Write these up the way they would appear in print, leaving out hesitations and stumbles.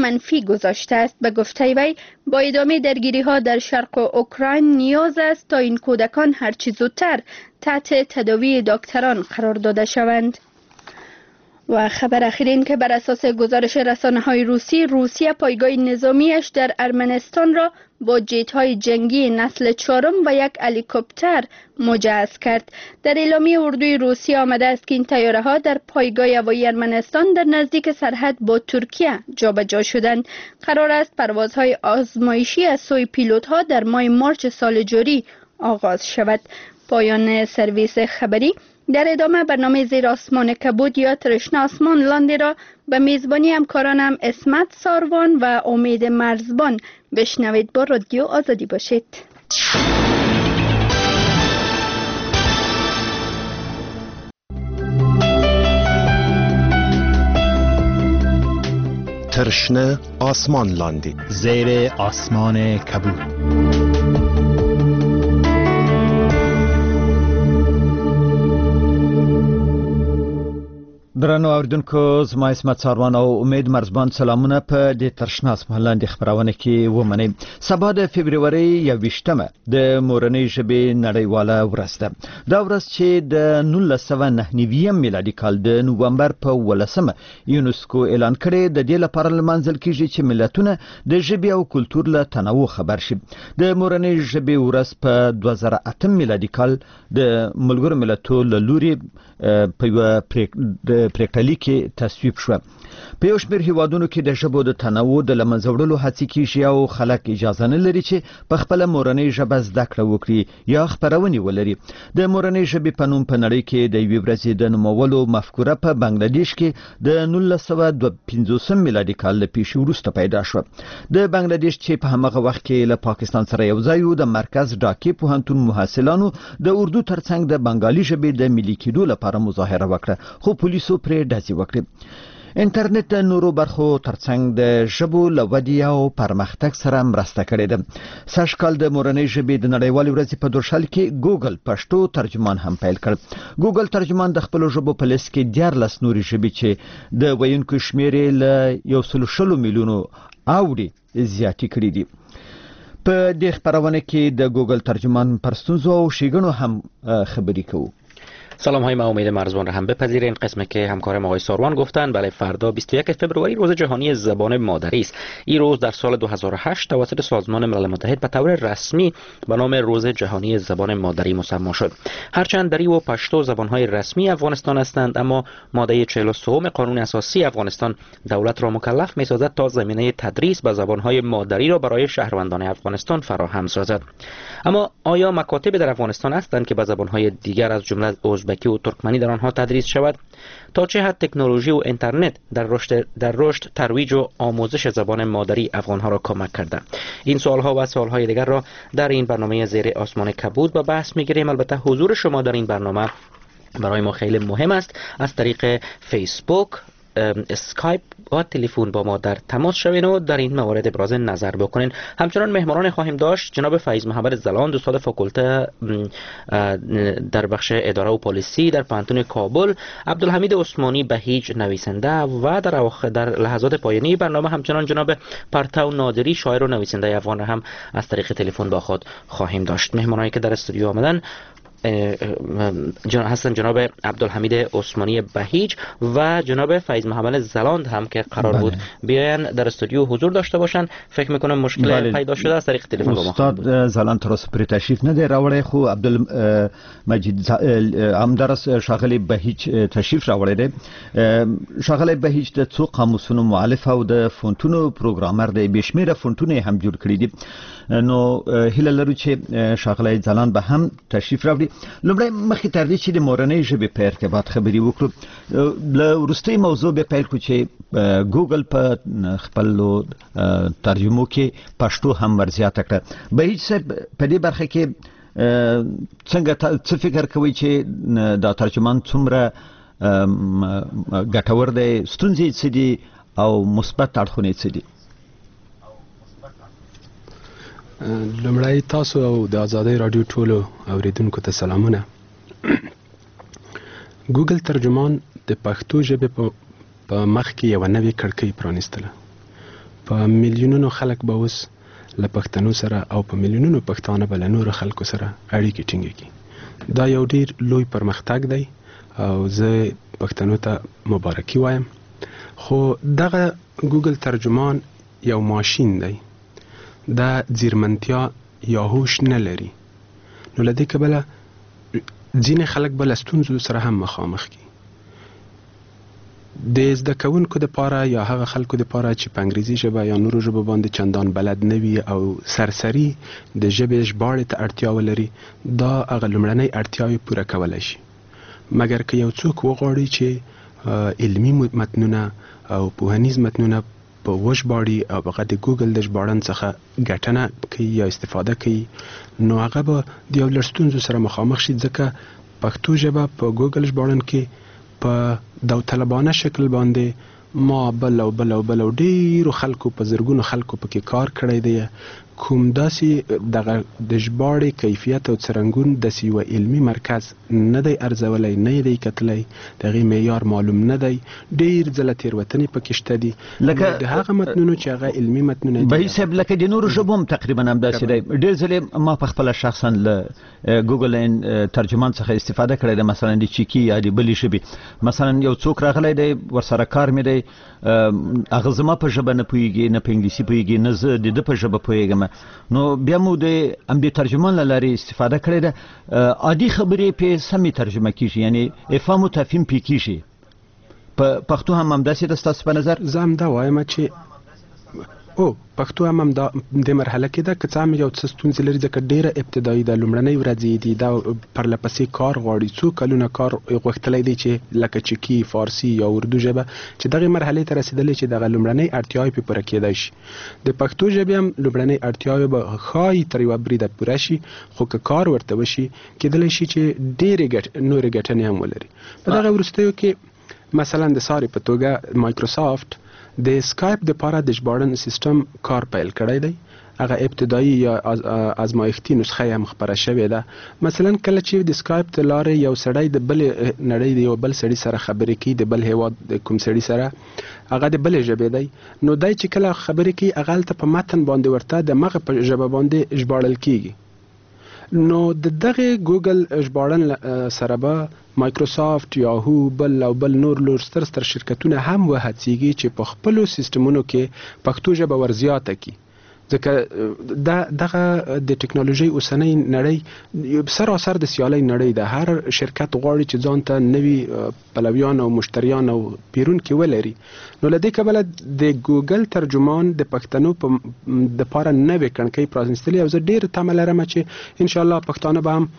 منفی گذاشته است. به گفته وی با ادامه درگیری ها در شرق اوکراین نیاز است تا این کودکان هرچی زودتر تحت تداوی دکتران قرار داده شوند. و خبر اخیر این که بر اساس گزارش رسانه‌های روسیه پایگاه نظامیش در ارمنستان را با جت‌های جنگی نسل 4 و یک هلیکوپتر مجهز کرد. در اعلامیه اردوی روسیه آمده است که این طیاره‌ها در پایگاه هوایی ارمنستان در نزدیک سرحد با ترکیه جابجا شدند. قرار است پروازهای آزمایشی از سوی پیلوت‌ها در ماه مارس سال جاری آغاز شود. پایان سرویس خبری. در ادامه برنامه زیر آسمان کبود یا ترشنه آسمان لاندی را به میزبانی همکارانم اسمت ساروان و امید مرزبان بشنوید. با رادیو آزادی باشید. ترشنه آسمان لاندی، زیر آسمان کبود. درنو اوریدونکو، زما اسمت ساروان او امید مرزبان سلامونه په دې ترشنه آسمان لاندې خبرونه کې ومنئ. سبا د فبروري 21مه د مورنۍ ژبې نړیواله ورځ ده. دا ورځ چې د 1999 میلادي کال د نومبر په 18مه یونسکو اعلان کړي د دې لپاره لمانځل کیږي چې ملتونه د ژبې او کلتور له تنوع خبر شي. د مورنۍ ژبې ورځ په 2008 میلادي کال د ملګرو ملتونو له لوري په یو پریکړه کې تصویب شو. په یو شمېر هیوادونو کې د ژبو د تنوع د له منځه وړلو هڅې کیږي او خلک اجازه نه لري چې په خپله مورنۍ ژبه زده کړه وکړي یا خپرونې ولري. د مورنۍ ژبې په نوم په نړۍ کې د یوې ورځې د نومولو مفکوره په بنگلادیش کې د 1952 میلادي کال له پیښې وروسته پیدا شوه. د بنگلادیش چې په همغه وخت کې له پاکستان سره یو ځای و، د مرکز ډاکې پوهنتون محصلانو د اردو ترڅنګ د بنگالي ژبې د ملي کېدو لپاره مظاهره وکړه، خو پولیسو پرې ډزې وکړې. انټرنیټ د نورو برخو ترڅنګ د ژبو له ودې او پرمختګ سره مرسته کړې ده. سږکال د مورنۍ ژبې د نړیوالې ورځې په درشل کې ګوګل پښتو ترجمان هم پیل کړ. ګوګل ترجمان د خپلو ژبو په لیست کې 14 نورې ژبې چې د ویونکو شمېر یې له 160 میلیونو اوړي زیاتې کړې دي. په دې خبرونه کې د ګوګل ترجمان پر ستونزو او ښېګڼو هم خبرې کوو. سلام های، من امید مرزبان را هم بپذیرید. این قسمت که همکارم آقای ساروان گفتن، بله، فردا 21 فبروری روز جهانی زبان مادری است. این روز در سال 2008 توسط سازمان ملل متحد به طور رسمی به نام روز جهانی زبان مادری مسما شد. هرچند دری و پشتو زبان‌های رسمی افغانستان هستند، اما ماده 43 قانون اساسی افغانستان دولت را مکلف می‌سازد تا زمینه تدریس به زبان‌های مادری را برای شهروندان افغانستان فراهم سازد. اما آیا مکاتب در افغانستان هستند که به زبان‌های دیگر از جمله ازبکی و ترکمنی در آنها تدریس شود؟ تا چه حد تکنولوژی و اینترنت در رشد ترویج و آموزش زبان مادری افغانها را کمک کرده؟ این سوالها و سوالهای دیگر را در این برنامه زیر آسمان کبود به بحث می‌گیریم. البته حضور شما در این برنامه برای ما خیلی مهم است. از طریق فیسبوک، اسکایپ و تلفن با ما در تماس شوین و در این موارد ابراز نظر بکنین. همچنان مهمانان خواهیم داشت جناب فیض محمد زلاند، استاد فاکولته در بخش اداره و پالیسی در پانتون کابل، عبدالحمید عثمانی بهیج نویسنده و در لحظات پایانی برنامه همچنان جناب پرتو نادری شاعر و نویسنده افغان را هم از طریق تلفن با خود خواهیم داشت. مهمانانی که در استودیو آمدن هستن جناب عبدالحمید عثمانی بهیج و جناب فیض محمد زلاند هم که قرار بود بیاین در استودیو حضور داشته باشن. فکر میکنم مشکل پیدا شده از طریق تلفن با ما. استاد زلاند ترس پر تشریف نه دی راوړی، خو عبدالمجید همدارس شاغلی بهیج تشریف راوړی دی. شاغلی بهیج د څو قاموسونو مؤلف او د فونټونو پروګرامر دی، بشمیره فونټونه هم جوړ کړی دي. نو هیله لرو چې شاغلی زلاند به هم تشریف راوړي. لومړی مخکې تر دې چې د مورنۍ ژبې په ارتباط خبرې وکړو، له وروستۍ موضوع به پیل کړو چې ګوګل په خپلو ترجمو کې پښتو هم ورزیاته کړه. بهیج صاحب، په دې برخه کې څنګه څه فکر کوئ چې دا ترجمان څومره ګټور دی؟ ستونزې څه دي او مثبت اړخونه څه دي؟ لومړی تاسو او د آزادۍ راډیو ټولو اوریدونکو ته سلامونه. ګوګل ترجمان د پښتو ژبې په مخ کې یو نوې کړکۍ پرانیستله. په میلیونونو خلک به اوس له پښتنو سره او په میلیونونو پښتانه به له نورو خلکو سره اړیکې ټینګې کړي. دا یو ډیر لوی پرمختګ دی او زه پښتنو ته مبارکي وایم. خو دغه ګوګل ترجمان یو ماشین دی، دا ځیرمنتیا یا هوش نه لري، نو له دې کبله ځینې خلک به له ستونزو سره هم مخامخ کړي. د زده کوونکو دپاره یا هغه خلکو دپاره چې په انګریزي ژبه یا نورو ژبو باندې چندان بلد نه وي او سرسري د ژبې ژباړې ته اړتیا ولري، دا هغه لومړنۍ اړتیاوې پوره کولی شي. مګر که یو څوک وغواړي چې علمي متنونه او پوهنیز متنونه په وژباړي او هغه د ګوګل د ژباړن څخه ګټنه کوي یا استفاده کوي، نو هغه به د یو لږ ستونزو سره مخامخ شي، ځکه پښتو ژبه په ګوګل ژباړن کې په داوطلبانه شکل باندې ما بل او بل او بل او ډیرو خلکو په زرګونو خلکو پکې کار کړی دی. کوم داسې دغه د ژباړې کیفیت او څرنګون داسې یوه علمي مرکز نه دی ارزولی، نه دی کتلی، د هغې معیار معلوم نه دی، ډیر ځله تېروتنې پکې شته دي. لکه د هغه متنونو چې هغه علمي متنونه دي. بهي صاحب، لکه د نورو ژبو هم تقریبا همداسې دی. ډېر ځلې ما په خپله شخصا له ګوګل ترجمان څخه استفاده کړې ده، مثلا د چیکي یا د بلې ژبې. مثلا یو څوک راغلی دی، ورسره کار مې دی، هغه زما په ژبه نه پوهېږي، نه په انګلیسي پوهېږي، نه زه د ده په ژبه پوهېږم، نو بیا مو د همدې ترجمان له لارې استفاده کړې ده. عادي خبرې پې سمې ترجمه کېږي، یعنی افهام و تفهیم پې کېږي. په پښتو هم همداسې ده ستاسو په نظر؟ زه همدا وایم چې پښتو هم د مرحله کې ده، که څه هم یو څه ستونزې لري ځکه ډیره ابتدایي ده، لومړنۍ ورځې دي، دا پرله پسې کار غواړي. څو کلونه کار غوښتلی دی چې لکه چکی، فارسي یا اردو ژبه چې دغې مرحلې ته رسېدلی چې دغه لومړنۍ اړتیاوې پې پوره کېدای شي. د پښتو ژبې هم لومړنۍ اړتیاوې به ښایي تر یوه بریده پوره شي، خو که کار ورته وشي کېدلی شي چې ډېرې نورې ګټنې هم ولري. په دغه وروستیو کې مثلا د ساري په توګه مایکروسافت د سکایپ د پاره د ژباړن سیستم کار پیل کړی دی. هغه ابتدایي یا ازمایښتي نسخه هم خپره شوې ده. مثلا کله چې د سکایپ د لارې یو سړی د بل نړۍ د یو بل سړي سره خبرې کوي، د بل هیواد د کوم سړي سره، هغه د بلې ژبې دی، نو دی چې کله خبرې کوي هغه هلته په متن باندې ورته د مغه په ژبه باندې ژباړل کیږي. نو د دغه ګوګل ژباړن سره به مایکروسافت، یاهو، بل او بل نور ستر شرکتونه هم وهڅیږي چې په خپلو سیستمونو کې پښتو ژبه ورزیاته کړي، ځکه دغه د ټکنالوژۍ اوسنۍ نړۍ سراسر د سیالۍ نړۍ ده. هر شرکت غواړي چې ځان ته نوي پلویان او مشتریان او پیرونکي ولري. نو له دې کبله د ګوګل ترجمان د پښتنو دپاره نوې کړکۍ پرانیستلې او زه ډېر تمه لرم چې انشاءالله پښتانه به هم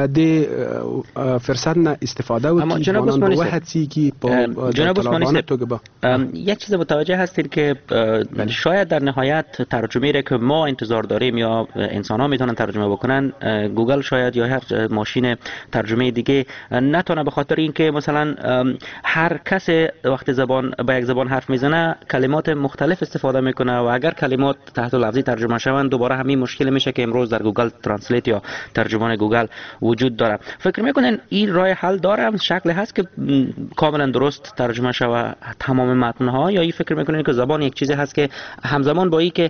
د فرصت نه استفاده وکړي، ځوانان به وهڅیږي په داوطلبانه توګه. یک چیز متوجه هستید که شاید در نهایت ترجمه که ما انتظار داریم یا انسان ها میتونن ترجمه بکنن، گوگل شاید یا هر ماشین ترجمه دیگه نتونه، به خاطر اینکه مثلا هر کس وقت با یک زبان حرف میزنه کلمات مختلف استفاده میکنه و اگر کلمات تحت لفظی ترجمه شوند دوباره همین مشکل میشه که امروز در گوگل ترنسلیت یا ترجمان گوگل وجود داره. فکر میکنن این راه حل داره؟ شکل هست که کاملا درست ترجمه شود تمام متن ها، یا این فکر میکنن که زبان یک چیزی هست که همزمان با این که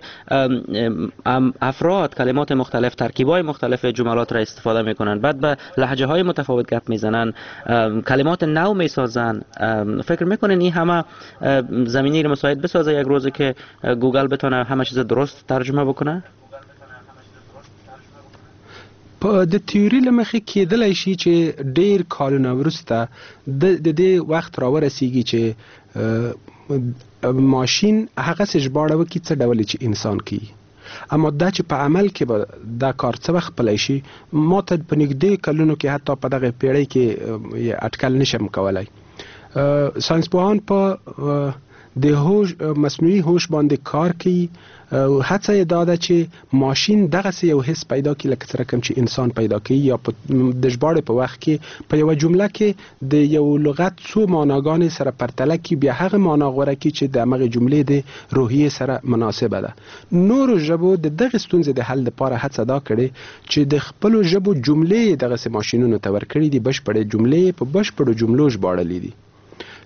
افراد کلمات مختلف، ترکیبای مختلف جملات را استفاده میکنن، بعد به لهجه های متفاوت گپ میزنن، کلمات نو میسازن، فکر میکنن این همه زمینی رو مساعد بسازه یک روزی که گوگل بتونه همه چیز درست ترجمه بکنه؟ په د تیوري له مخې کېدلی شي چې ډېر کالونه وروسته د دې وخت راورسیږي چې ماشین هغسې ژباړه وکړي څه ډول چې انسان کوي. اما دا چې په عمل کې به دا کار څه وخت خپلی شي، ما ته په نږدې کلونو کې حتی په دغه پیړۍ کې اټکل نشم کولی. ساینسپوهان په د مصنوعي هوش باندې کار کوي. هڅه یې دا ده چې ماشین دغسې یو حس پیدا کړي لکه څه رقم چې انسان پیدا کوي، یا د ژباړې په وخت کې په یوه جمله کې د یو لغت څو معناګانې سره پرتله کړي، بیا هغه معنا غوره کړي چې د همغې جملې د روحیې سره مناسبه ده. نورو ژبو د دغې ستونزې د حل لپاره هڅه دا کړې چې د خپلو ژبو جملې دغسې ماشینونو ته ورکړي دي، بشپړې جملې په بشپړو جملو ژباړلې دي.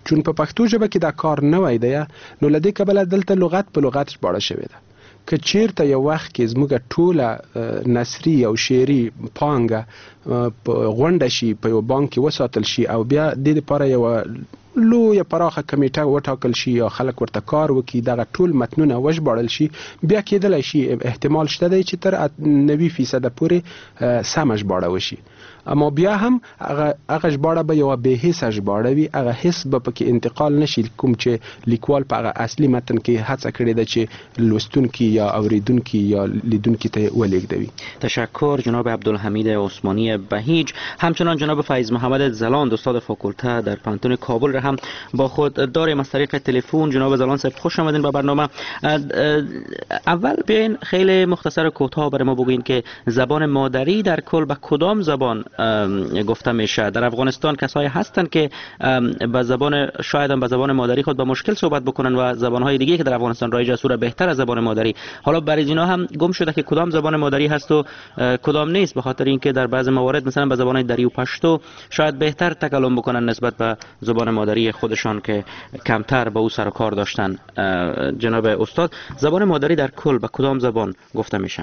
چون په پښتو ژبه کې دا کار نه وای دی نو لدې کبله دلته لغت په لغت ژباړه شوې ده. که چیرته یو وخت کې زموږ ټوله نثري او شعري پانګه غونډه شي په یو بانک کې وساتل شي او بیا د دې لپاره یو لویه پراخه کمیټه وټاکل شي یا خلک ورته کار وکړي دغه ټول متنونه وژباړل شي بیا کېدلی شي احتمال شته دی چې تر 90% پورې سمه ژباړه وشي. اما بیا هم هغه ژباړه به یوه بې حسه ژباړه وي، هغه حس به پکې انتقال نشي کوم چې لیکوال په هغه اصلي متن کې هڅه کړې ده چې لوستونکي یا اوریدونکي یا لیدونکي ته ولېږدوي. تشکر جناب عبدالحمید عثمانی بهیج. همچنان جناب فیض محمد زلاند استاد فاکولته در پانتون کابل را هم با خود داریم از طریق تلفن. جناب زلاند صاحب خوش آمدین به برنامه. اول بیاین خیلی مختصر و کوتاه برای ما بگوین که زبان مادری در کل به کدام زبان گفته میشه؟ در افغانستان کسایی هستند که به زبان شاید هم به زبان مادری خود به مشکل صحبت بکنن و زبان‌های دیگه که در افغانستان رایج است را بهتر از زبان مادری. حالا برای اینا هم گم شده که کدام زبان مادری هست و کدام نیست، به خاطر اینکه در بعضی موارد مثلا به زبان دری و پشتو شاید بهتر تکلم بکنن نسبت به زبان مادری خودشان که کمتر با او سر و کار داشتن. جناب استاد، زبان مادری در کل به کدام زبان گفته میشه؟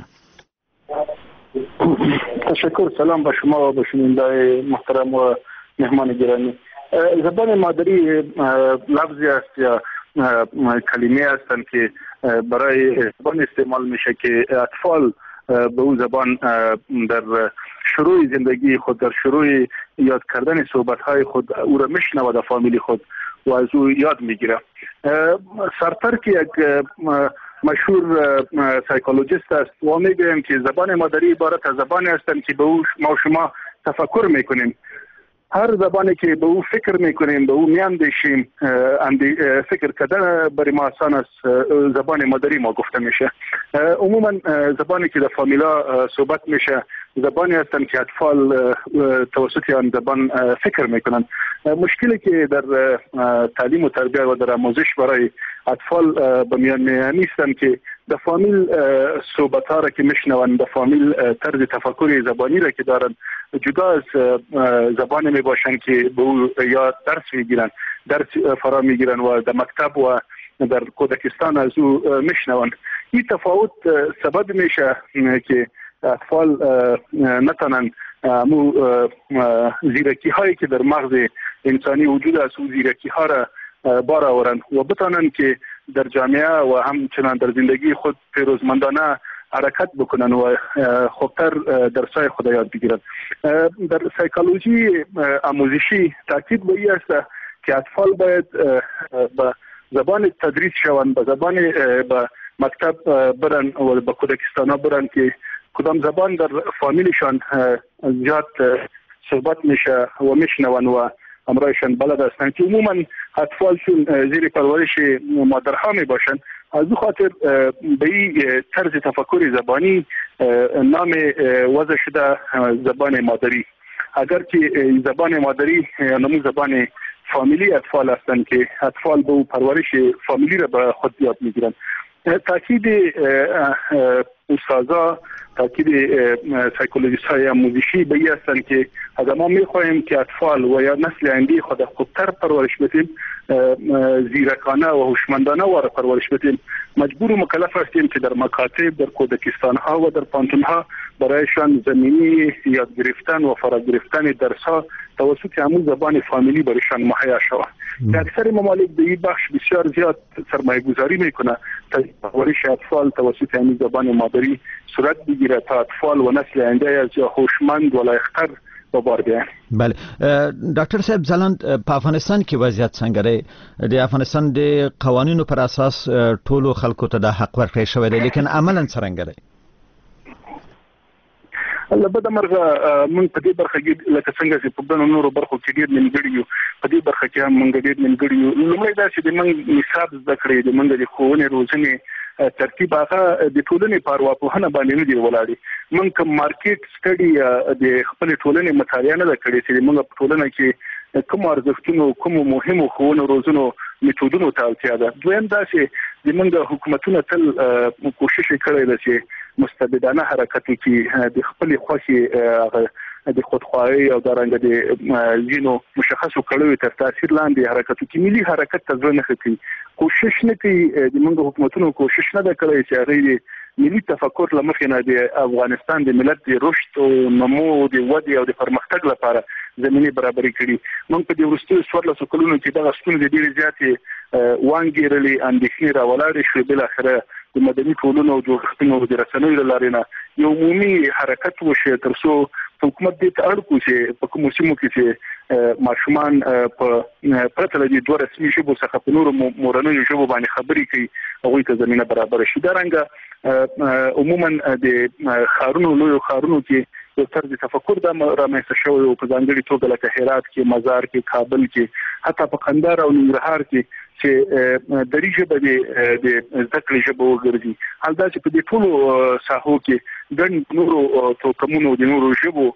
تشکر. سلام به شما و به شنونده‌های محترم و مهمان گرامی. زبان مادری لفظی است یا کلمه هستند که برای زبان استعمال میشه که اطفال به او زبان در شروع زندگی خود، در شروع یاد کردن صحبت‌های خود او را میشنوه در فامیل خود و از او یاد میگیره. سرتر که یک مشهور سایکولوژیست است و میگویم که زبان مادری عبارت از زبانی هستند که به او ما و شما تفکر میکنیم. هر زبانی که به او فکر میکنیم، به او میاندیشیم، فکر کردن برای ما آسان است، زبان مادری ما گفته میشه. عموما زبانی که در فامیلا صحبت میشه زبانی هستند که اطفال توسط آن زبان فکر میکنند. مشکلی که در تعلیم و تربیت و در آموزش برای اطفال به میان نیستند که در فامیل صحبت‌ها را که میشنوند، در فامیل طرز تفکر زبانی را که دارند جدا از زبانی میباشند که به او یا درس میگیرند، درس فرا میگیرند و در مکتب و در کودکستان از او میشنوند. این تفاوت سبب میشه که اطفال نتونن زیرکی هایی که در مغز انسانی وجود است او زیرکی ها را بار آورند و بتانند که در جامعه و همچنان در زندگی خود پیروزمندانه حرکت بکنن و خوبتر درسای خود یاد بگیرند. در سایکولوژی آموزشی تاکید به این است که اطفال باید به زبان تدریس شوند، به زبان به مکتب برن و به کودکستان برن که کدام زبان در فامیلشان زیاد صحبت میشه و میشنون و امرایشان بلد هستند که عموما اطفال چون زیر پرورش مادرها می باشند از او خاطر به این طرز تفکر زبانی نام وضع شده زبان مادری. اگر که زبان مادری نمو زبان فامیلی اطفال هستند که اطفال به او پرورش فامیلی را به خود یاد میگیرند. تاکید استادا، تاکید سایکولوژیست های آموزشی به این هستند که اگر ما میخواهیم که اطفال و یا نسل آینده خود خوبتر پرورش بدیم، زیرکانه و هوشمندانه واره پرورش بدیم، مجبور و مکلف هستیم که در مکاتب، در کودکستان ها و در پانتون ها برایشان زمینی یاد گرفتن و فرا گرفتن درس ها توسط همون زبان فامیلی برایشان مهیا شود. اکثر ممالک به این بخش بسیار زیاد سرمایه گذاری میکنه تا پرورش اطفال توسط همین زبان مادری صورت بگیره تا اطفال و نسل آینده از هوشمند و لایق‌تر به بار بیاین. بله ډاکټر صاحب زلاند په افغانستان کې وضعیت څنګه دی؟ د افغانستان د قوانینو پر اساس ټولو خلکو ته د حق ورکړی شوی دی، لیکن عملاً څرنګه دی؟ البته مرغه مونږ په دې برخه کې لکه څنګه چې په بنو نورو برخو کې ډېر نیمګړي یو، په دې برخه کې هم مونږ ډېر نیمګړي یو. لومړی دا چې د مونږ نصاب زده کړې، د مونږ د ښوونې روزنې ترتیب هغه د ټولنې په ارواپوهنه باندې نه دی ولاړ. مونږ کوم مارکیټ سټډي د خپل ټولنې مطالعه نه کړې چې مونږ په ټولنه کې کوم ارزښتونو، کوم مهمو ښوونو روزنو میتودونو ته اړتیا ده. دویم دا چې زمونږ حکومتونه تل کوشش کړی دی چې مستبدانه حرکت وکړي، د خپل خوښې د خودخواهي او د رنګ د ځینو مشخصو کړیو تر تاثیر لاندې حرکت کوي ملي حرکت ته ځنه کوي کوشش نه کوي د موږ حکومتونو کوشش نه ده کړې چې هغه ملي تفکر لمخې نه د افغانستان د ملت د رشد او نمو د ودې او د پرمختګ لپاره زمينه برابرې کړي موږ په دې وروستیو 14 کلونو کې دغه ستونزې ډېرې زیاتې وانګیرلې اندېښنې راولاړې شوې بل اخره د مدني ټولنو او جوړښتونو د رسنیو لارې نه یو عمومي حرکت وشي ترڅو حکومت دې ته اړ کوي چې په کوم سیمو کې چې ماشومان په پرته له دوه رسمي ژبو څخه په نورو مورنیو ژبو باندې خبرې کوي هغه ته زمينه برابر شي دا رنګه عموما د خارونو لوی خارونو کې یو طرز تفکر د رامنځته شوی او په ځانګړي توګه لکه هرات کې مزار کې کابل کې حتی په قندهار او ننګرهار کې چې د ریژبه د ذکر ژبه وګرځي حال دا چې په دې ټولو ساحو کې ګڼ نورو توکمونو د نورو ژبو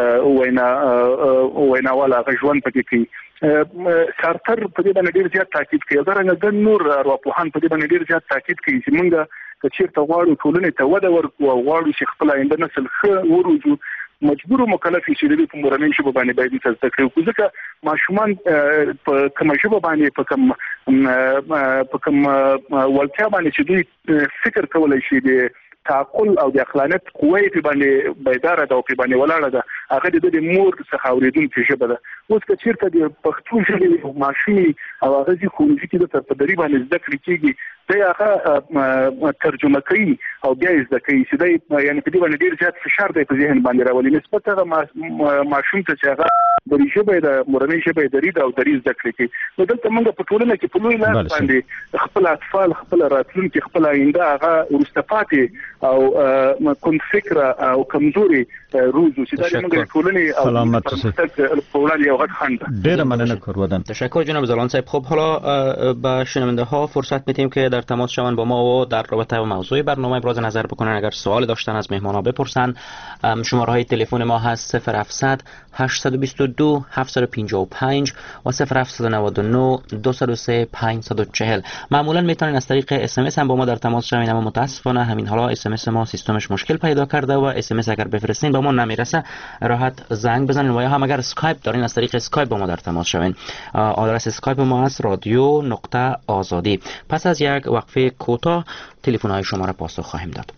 وینا غژوند پکې کوي سارتر په دې باندې ډیر زیات تاکید کوي دا رنګ ګڼ نور ارواپوهان په دې باندې ډیر زیات تاکید کوي چې موږ کچېرته غواړو ټولنې ته وده ورکړو او غواړو چې خپل آینده نسل ښه وروزو مجبور او مکلف شي د په مورنۍ ژبه باندې باید تاسو ته ځکه ماشومان په کوم ژبه باندې په کوم ولټیا باندې چې دوی فکر کولای شي د تعقل او د عقلانیت قوی په باندې بیدار ده او په باندې ولاړه ده هغه د مور څخه اوریدونکو ژبه ده اوس که چیرته د پښتو ژبې ماشومي او هغه چې خونځي کې د تدریب باندې زده کړې کیږي دا هغه ترجمه کوي او بیا زده کوي چې دا یعنی په دې باندې ډیر زیات فشار دی په ذهن باندې راولي نسبت هغه ماشوم ته چې هغه د ژبې د مورنۍ ژبې د رید او د زده کړې کې نو دلته موږ په ټولنه کې په لوی لاس باندې خپل اطفال خپل راتلونکي خپل آینده هغه ورستفاتې او کوم فکر او کمزوري روزو چې دا موږ ټولنې او پرمختګ په وړاندې یو غټ خنډ ډیر مننه کورودن تشکر جناب زلان صاحب خب حالا به شنونده ها فرصت میدیم که در تماس شوند با ما و در رابطه با موضوع برنامه ابراز نظر بکنن اگر سوال داشتن از مهمان ها بپرسن شماره های تلفن ما هست 0700 822 755 و 0799 203 540 معمولا میتونین از طریق اس ام اس هم با ما در تماس شوین اما متاسفانه همین حالا اس ام اس ما سیستمش مشکل پیدا کرده و اس ام اس اگر بفرستین با ما نمیرسه راحت زنگ بزنین و یا هم اگر اسکایپ دارین از طریق اسکایپ با ما در تماس شوین آدرس اسکایپ ما است رادیو.آزادی پس از یک وقفه کوتاه تلفن های شما را پاسخ خواهیم داد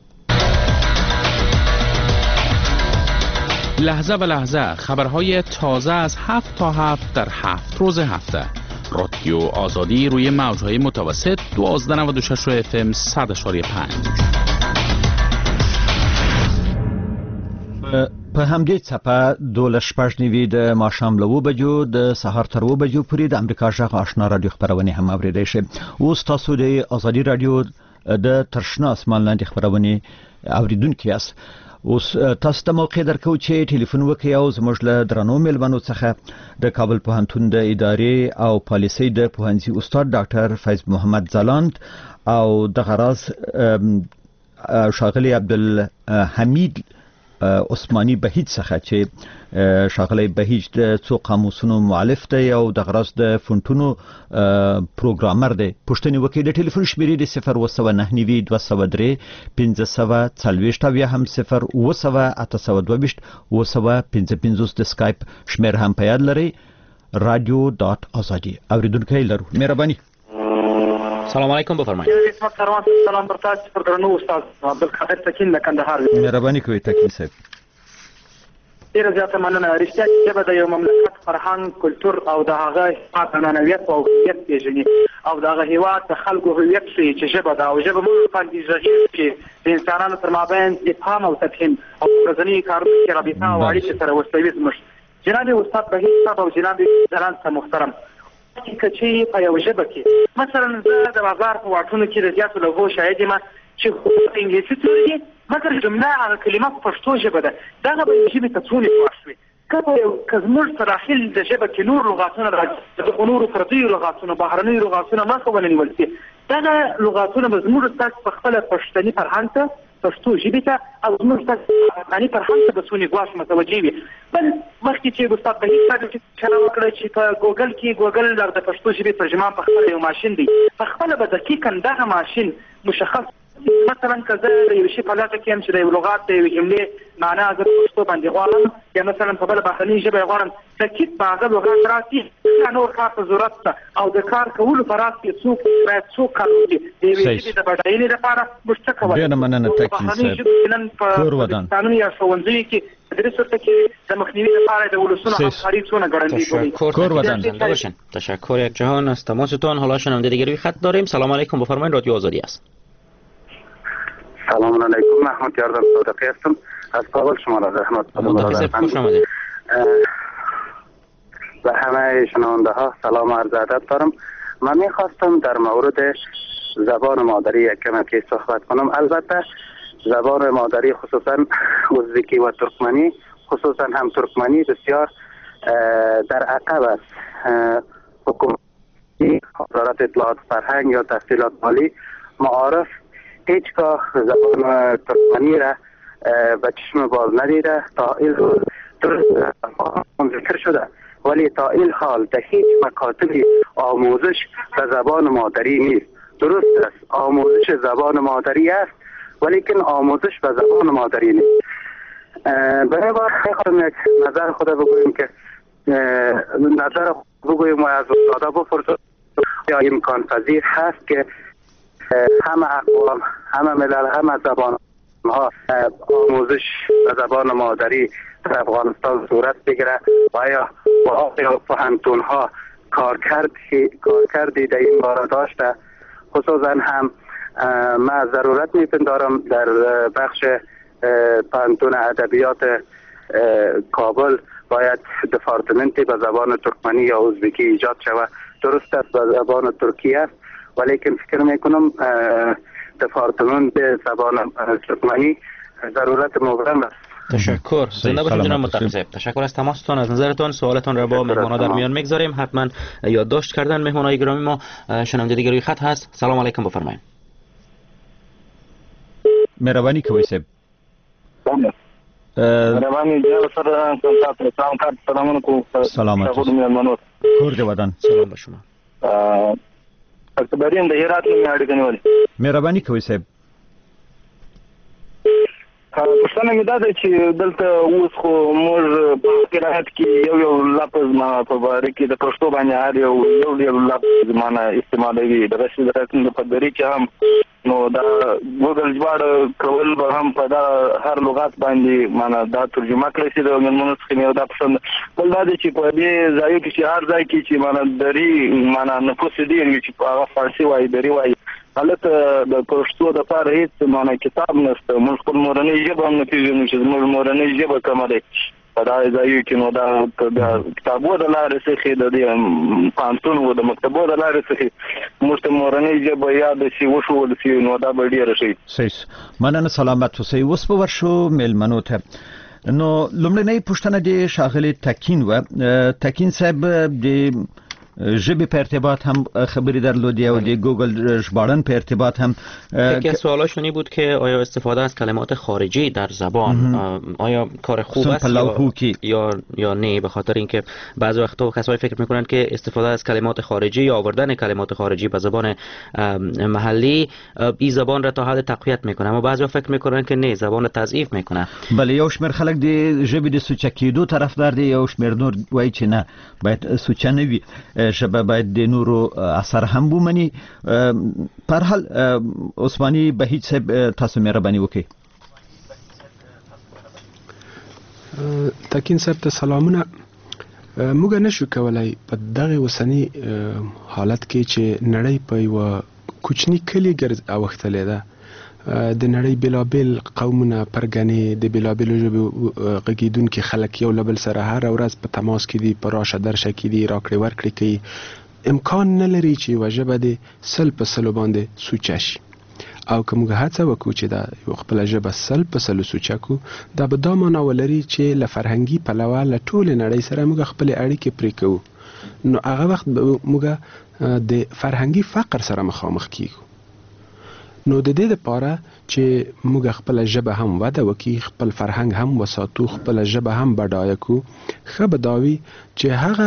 لحظه به لحظه خبرهای تازه از 7 تا 7 در 7 روز هفته رادیو آزادی روی موجهای متوسط 1296 اف ام 100.5 په همدې څپه 12:09 د ماښام له 2 بجو د سهار تر 2 بجو پورې د امریکا غږ آشنا رادیو خبرونه هم اوریدئ شئ اوس تاسو د آزادي رادیو د ترشنا اسمان لاندې خبرونه اوریدونکو یاست اوس تاسو ته موقع درکو چې ټلیفون وکړئ او زموږ له درنو ملمنو څخه د کابل پوهنتون د ادارې او پالیسۍ د پوهنځي استاد ډاکټر فیض محمد زلاند او د غراز شاغلی عبدالحمید عثماني بهیج څخه چې شاغلی بهیج د څو قاموسونو مؤلف دی او د غراز د فونټونو پروګرامر دی پښتني وکي د ټلیفون شمیرې د 0199203 1540 یا هم 01822 955 د سکایپ شمیر هم په یاد لري radio.azadi اوریدونکو لرو مهرباني سلام علیکم بفرمایید سلام بر تاسو پر درنو استاد عبدالقادر تکین له کندهار مهرباني کوي تکین صاحب ډیره زیاته مننه رښتیا چې د یو مملکت فرهنګ کلچر او د هغه معنویت او هویت پیژني او د هغه هیواد د خلکو هویت چې ژبه دا او ژبه موږ باندې ځای چې د انسانانو تر مابین افهام او تفهیم او ورځنی کارونو کې رابطه او اړیکه سره وسوي زموږ جناب استاد بهیج صاحب او جناب زلان صاحب محترم چې په یو ژبه کې مثلا زه د بازار په واټونو کې د زیاتو لوګو شاهد یم چې انګلیسي توري مګر جمله هغه کلمه په پښتو ژبه ده دغه به ژبې ته څونه واشوي که زموږ په داخل د ژبه کې نور لغاتونه راځي د نورو پردیو لغاتونه بهرنیو لغاتونه مخه ونیول شي دغه لغاتونه به زموږ تاسو په خپل پښتني فرهنګ ته پښتو ژبې ته او زموږ تاسو افغاني فرهنګ ته به څونه ګواښ متوجه وي بل مخکې چې استاد بهیج صاحب چې وکړه چې په ګوګل د پښتو ژبې ترجمان په خپل یو ماشين دی په خپل به دقیقاً دغه ماشين مشخص مثلا که که زه د یو شي په لټه کې یم چې د یو لغات د یوې جملې معنا زه په پښتو باندې غواړم یا مثلا په بله بهرنۍ ژبه یې غواړم تاکید په هغه لغات راسي بیا نور کار ته ضرورت شته او د کار کولو په راز کې باید څوک کار وکړي د یوې ژبې د بډاینې لپاره موږ څه کولی ډېره مننه تکین صاحب. نن په پاکستانونو یا ښوونځیو کې تدریس ورته کې د مخنیوي لپاره د ولسونو همکاري څونه ګړندۍ کوي. تشکر یک جهان از تماستان. حالا شنونده دیگری روی خط داریم. سلام علیکم، بفرمایید، رادیو آزادی است. سلام علیکم، محمود یاردان صادقی هستم از کابل. شما را رحمت خوش آمدید. به همه شنونده ها سلام و عرض ادب دارم. من میخواستم در مورد زبان مادری یک کمی صحبت کنم. البته زبان مادری خصوصا ازبکی و ترکمنی، خصوصا هم ترکمنی بسیار در عقب است. حکومت وزارت اطلاعات فرهنگ یا تحصیلات عالی معارف هیچگاه زبان ترکمنی را به چشم باز ندیده. تا این ذکر شده ولی تا این حال در هیچ مکاتب آموزش به زبان مادری نیست. درست است آموزش زبان مادری است ولیکن آموزش به زبان مادری نیست. برای بار میخوایم یک نظر خود بگویم که نظر بگویم و از استادا بپرسیم یا امکان پذیر هست که همه اقوام، همه ملل، همه زبان ها آموزش به زبان مادری در افغانستان صورت بگیره و آیا پوهنتون ها کارکردی در این باره داشته. خصوصا هم من ضرورت میپندارم در بخش پوهنتون ادبیات کابل باید دپارتمنتی به زبان ترکمنی یا ازبکی ایجاد شود. درست است به زبان ترکی است ولیکن فکر میکنم دپارتمنت زبان ترکمنی ضرورت مبرم است. تشکر. زنده باشید جناب متقی صاحب. تشکر از تماستان، از نظرتان. سوالتان را با مهمانا در میان میگذاریم. حتما یادداشت کردن مهمانای گرامی ما. شنونده دیگه روی خط هست. سلام علیکم، بفرمایید. مهربانی کوي صاحب. مهرباني جناب سره سلام کار سلامونه کو. سلامت. کور دې ودان. سلام به شما. اکبرین د هرات نه اړیکه نیولې. مهرباني کوي صاحب. پښتنه مې دا ده چې دلته اوس خو موږ په قرائت کې یو لفظ ما په باره کې د پښتو باندې هر یو لفظ معنا استعمالوي. د رسمي درکتون په دری کې هم نو دا ګوګل ژباړه کول به هم په دا هر لغات باندې معنا دا ترجمه کړی شي. د مېرمنو څخه مې دا پسند بل دا دی چې په دې ځای کې چې هر ځای کې چې معنا دری معنا نفوس ډیر وي چې په هغه فارسي وایي دری وایي. حالت د پښتو د پاره هیڅ معنا کتاب نشته. موږ خپل مورنۍ ژبه هم نه پېژنو چې زموږ مورنۍ ژبه کومه ده. په دا ځای کې نو دا کتابو د لارې څخه د دې پانتون و د مکتبو د لارې څخه موږ ته مورنۍ ژبه یاد شي وشول شي نو دا به ډېره شي. صحیح. مننه، سلامت اوسئ. اوس به ورشو میلمنو ته. نو لومړنۍ پوښتنه د ښاغلي تکین و. تکین صاحب د ژبې په ارتباط هم خبری درلودی و دی گوگل ژباړن په ارتباط هم. یکی از سوالاشون بود که آیا استفاده از کلمات خارجی در زبان آیا کار خوب است یا نه، به خاطر اینکه بعضی وقتا کسایی فکر میکنن که استفاده از کلمات خارجی یا آوردن کلمات خارجی به زبان محلی این زبان را تا حد تقویت میکنه، اما بعضی فکر میکنن که نه، زبان را تضعیف میکنه. بله، یو شمیر خلک د ژبې د سوچه کېدو طرفدار دي، یو شمیر نور وایي چې نه، باید سوچه نه وي، ژبه باید د نورو اثر هم ومني. په هر حال عثماني بهیج صاحب تاسو مهرباني وکړئ. تکین صاحب ته سلامونه. موږ نشو کولای په دغه وسنی حالت کې چې نړۍ په یو کوچنی کلی اوختلې ده، د نړۍ بلابل قومونه، پرګنې، د بلابل ژبو غږیدونکي خلک یو له بل سره هر ورځ په تماس کې دي، په راشه درشه کې دي، راکړې ورکړې کوي. امکان نه لري چې یوه ژبه د 100% باندې سوچه شي. او که موږ هڅه وکړو چې دا یو خپله ژبه 100% سوچه کړو، دا به دا معنا ولري چې له فرهنګي پلوه له ټولې نړۍ سره موږ خپلې اړیکې پرې کوو. نو هغه وخت موږ د فرهنګي فقر سره مخامخ کیږو. نو د دې لپاره چې موږ خپل ژبه هم وده وکړي، خپل فرهنګ هم وساتو، خپل ژبه هم بډایه کو، ښه به دا وي چې هغه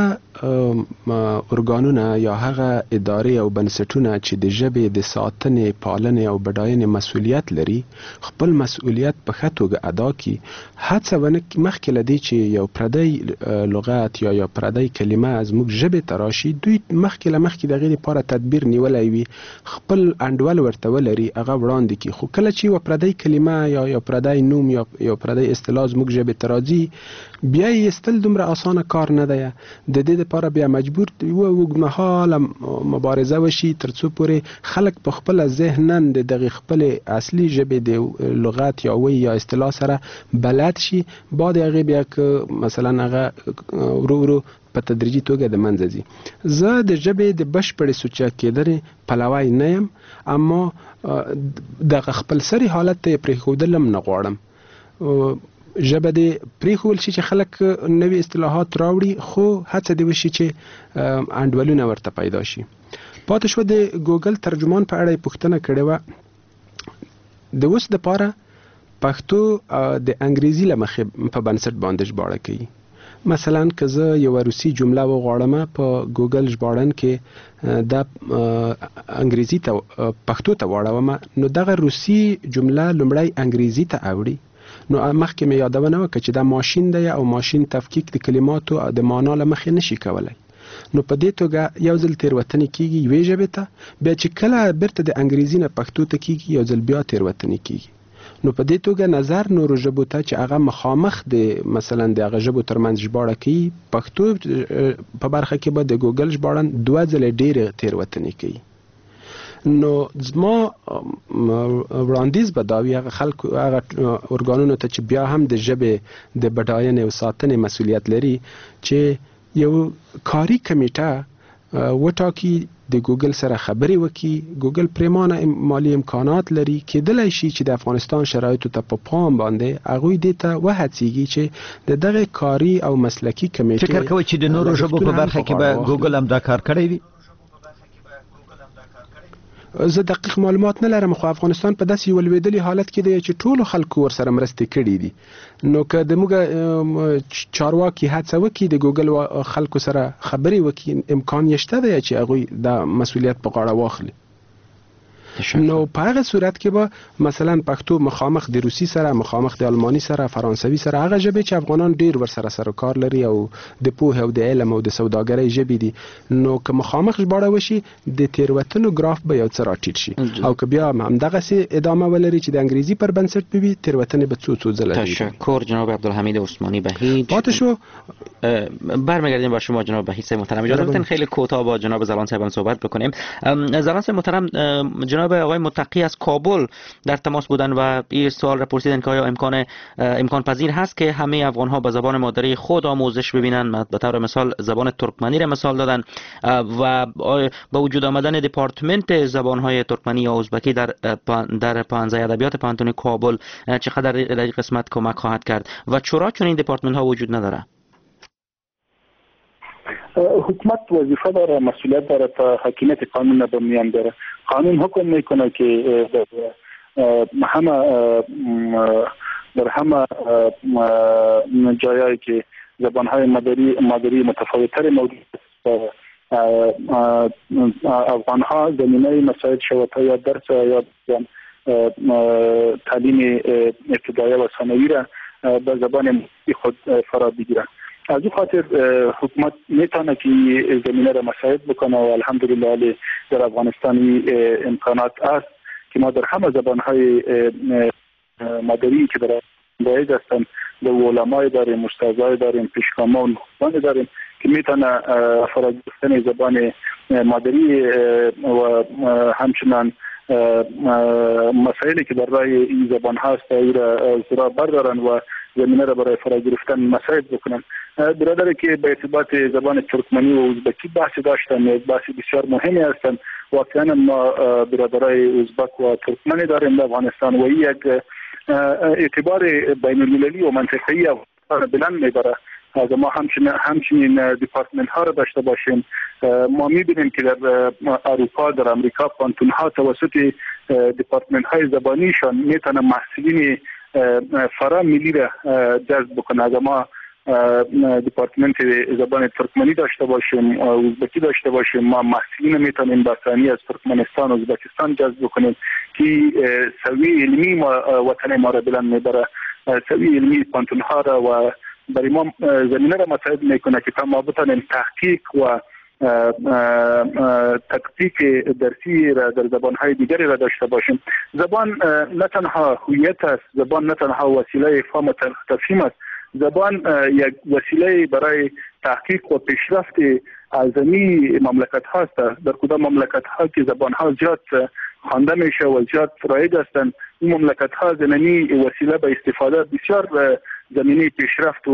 ارګانونه یا هغه ادارې او بنسټونه چې د ژبې د ساتنې، پالنې او بډاینې مسؤلیت لري خپل مسؤلیت په ښه توګه ادا کړي. هڅه ونه کړي مخکې له دې چې یو پردی لغت یا پردی کلمه از موږ ژبې ته راشي، دوی مخکې له مخکې د هغې لپاره تدبیر نیولی وي، خپل انډول ورته ولري، هغه وړاندې کړي. خو کله چې یوه پردی کلمه یا پردی نوم یا یو پردی اصطلاح زموږ ژبې ته راځي، بیا یې ایستل دومره اسانه کار نه دی. د دې لپاره بیا مجبور یوه اوږدمهاله مبارزه وشي تر څو پورې خلک په خپله ذهناً د دغې خپلې اصلي ژبې د لغت یا وی یا اصطلاح سره بلد شي. بعد هغې بیا که مثلا هغه ورو ورو په تدریجي توګه د منځه ځي. زه د ژبې د بشپړې سوچه کېدنې پلوی نه یم، اما دغه خپلسري حالت ته یې پرېښودل هم نه غواړم. ژبه دې پرېښول شي چې خلک نوي اصطلاحات راوړي، خو هڅه دې وشي چې انډولونه ورته پیدا شي. پاتې شوه د ګوګل ترجمان په اړه یې پوښتنه کړې وه. د اوس دپاره پښتو د انګریزي له مخې په بنسټ باندې ژباړه کوي. مثلا که زه یوه روسي جمله وغواړم په ګوګل ژباړن کې دا انګریزي ته پښتو ته واړوم، نو دغه روسي جمله لومړی انګریزي ته اوړي. نو مخکې مې یادونه وکړه چې دا ماشین دی او ماشین تفکیک د کلماتو د معنا له مخې نشي کولی. نو په دې توګه یو ځل تېروتنې کېږي یوې ژبې ته، بیا چې کله بیرته د انګریزي نه پښتو ته کېږي یو ځل بیا تېروتنې کېږي. نو په دې توګه نظر نورو ژبو ته چې هغه مخامخ د مثلا د هغه ژبو ترمنځ ژباړه کوي، پښتو په برخه کې به د ګوګل ژباړن 2 ځله ډېرې تېروتنې کوي. نو زما وړاندیز به دا وي هغه خلکو، هغه ارګانونو ته چې بیا هم د ژبې د بډاینې او ساتنې مسؤلیت لري، چې یو کاري کمیټه وټاکي، د ګوګل سره خبرې وکړي. ګوګل پریمانه مالی امکانات لري، کېدلی شي چې د افغانستان شرایطو ته په پام باندې هغوی دې ته وهڅېږي چې د دغې کاري او مسلکي کمیټې فکر کوئ چې د نورو ژبو په برخه کې به ګوګل هم دا کار کړی وي؟ زه دقیق معلومات نه لرم، خو افغانستان په داسې یو لوېدلي حالت کې دی چې ټولو خلکو ورسره مرستې کړي دي. نو که د موږ چارواکي هڅه وکړي د ګوګل خلکو سره خبرې وکړي، امکان یې شته دی چې هغوی دا مسؤلیت په غاړه واخلي. نو په هغه صورت کې به مثلا پښتو مخامخ د روسي سره، مخامخ د الماني سره، فرانسوي سره، هغه ژبې چې افغانان ډیر ورسره سره کار لري او د پوهې او د علم او د سوداګرۍ ژبې دي، نو که مخامخ ژباړه وشي د تېروتنو ګراف به یو څه راټیټ شي. او که بیا همدغسې ادامه ولري چې د انګریزي پر بنسټ وي، تېروتنې به څو ځله وي. تشکر جناب عبدالحمید عثمانی بهیج. پاتې شو برمیگردیم با شما جناب بهیج صاحب محترم. اجازه بدین خیلی کوتاه با جناب زلان صاحب هم صحبت بکنیم. زلان صاحب محترم، جناب آقای متقی از کابل در تماس بودن و این سوال را پرسیدن که آیا امکان پذیر هست که همه افغان ها به زبان مادری خود آموزش ببینن. به طور مثال زبان ترکمنی را مثال دادن و با وجود آمدن دپارتمنت زبان های ترکمنی یا ازبکی در پانزه ادبیات پانتون کابل چقدر در این قسمت کمک خواهد کرد و چرا چون این دپارتمنت ها وجود نداره؟ حکومت وظیفه داره، مسئولیت داره تا حاکمیت قانون به میان داره. قانون حکم میکنه که در همه جایایی که زبانهای مادری متفاوت‌تر موجود است، افغانها زمینه مساعد شود یا درس یا تعلیم ابتدایی و ثانوی را به زبان خود فرا بگیرند. از این خاطر حکومت میتونه که زمینه را مساعد بکنه و الحمدلله در افغانستان امکانات است که ما در همه زبانهای مادری که در باید هستن در علمای داریم، استادای داریم، پیشگاما و نخبان داریم که میتونه فرا گرفتن زبان مادری و همچنان مسائلی که در راه این زبان هست ای را بردارن و زمینه را برای فرا گرفتن مساعد بکنن. برادری که به ارتباط زبان ترکمنی و ازبکی بحث داشتن، بحث بسیار مهمی هستند. واقعا ما برادرای ازبک و ترکمنی داریم در افغانستان و این یک اعتبار بین المللی و منطقه‌ای بلند میبره اگر ما همچنین دیپارتمنت ها را داشته باشیم، ما می‌بینیم که در اروپا، در امریکا پانتون ها توسط دیپارتمنت های زبانیشان میتونه محصولین فرا ملی را جذب بکنه. اگر ما دیپارتمنت زبان ترکمنی داشته باشیم، ازبکی داشته باشیم، ما محصولین میتونیم با ثانی از ترکمنستان و ازبکستان جذب بکنیم که سوی علمی وطن ما را بلند میبره، سوی علمی پانتون ها را و برای ما زمینه را مساعد میکنه که ما بتانیم تحقیق و تطبیق درسی را در زبان‌های دیگری را داشته باشیم. زبان نه تنها هویت است، زبان نه تنها وسیله فهم تفهیم است، زبان یک وسیله برای تحقیق و پیشرفت اعظمی مملکت هاست. در کدام مملکت ها که زبان ها زیاد خوانده میشه و زیاد رایج هستند، این مملکت ها زمینی وسیله به استفاده بسیار زمینی پیشرفت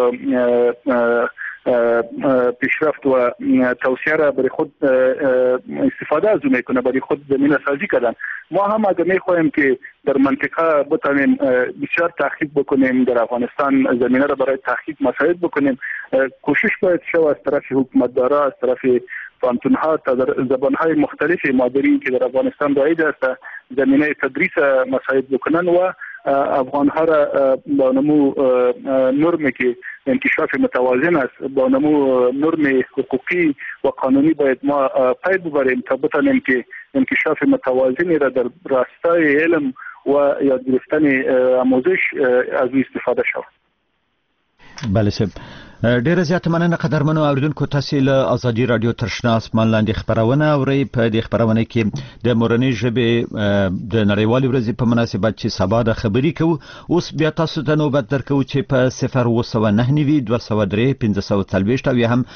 و توسعه را برای خود استفاده از اون میکنه، برای خود زمینه سازی کردن. ما هم اگر میخواهیم که در منطقه بتانیم بسیار تحقیق بکنیم، در افغانستان زمینه را برای تحقیق مساعد بکنیم، کوشش باید شود از طرف حکومتدارا، از طرف پانتونها تا در زبانهای مختلف مادری که در افغانستان رایج است زمینه تدریس مساعد بکنن و افغانها را با نمو نرمی که انکشاف متوازن است، با نمو نرم حقوقی و قانونی باید ما پی ببریم تا بتانیم که انکشاف متوازنی را در راستای علم و یاد گرفتن آموزش از استفاده شود. بله صاحب، ډیره زیاته مننه قدرمنو اوریدونکو. تاسو له ازادي رادیو ترشنا اسمان لاندې خبرونه اورئ. په دې خبرونه کې د مورنۍ ژبې د نړیوالې ورځې په مناسبت چې سبا د خبري کوو، اوس بیا تاسو ته نوبت درکوو چې په 079 203 540 او یا هم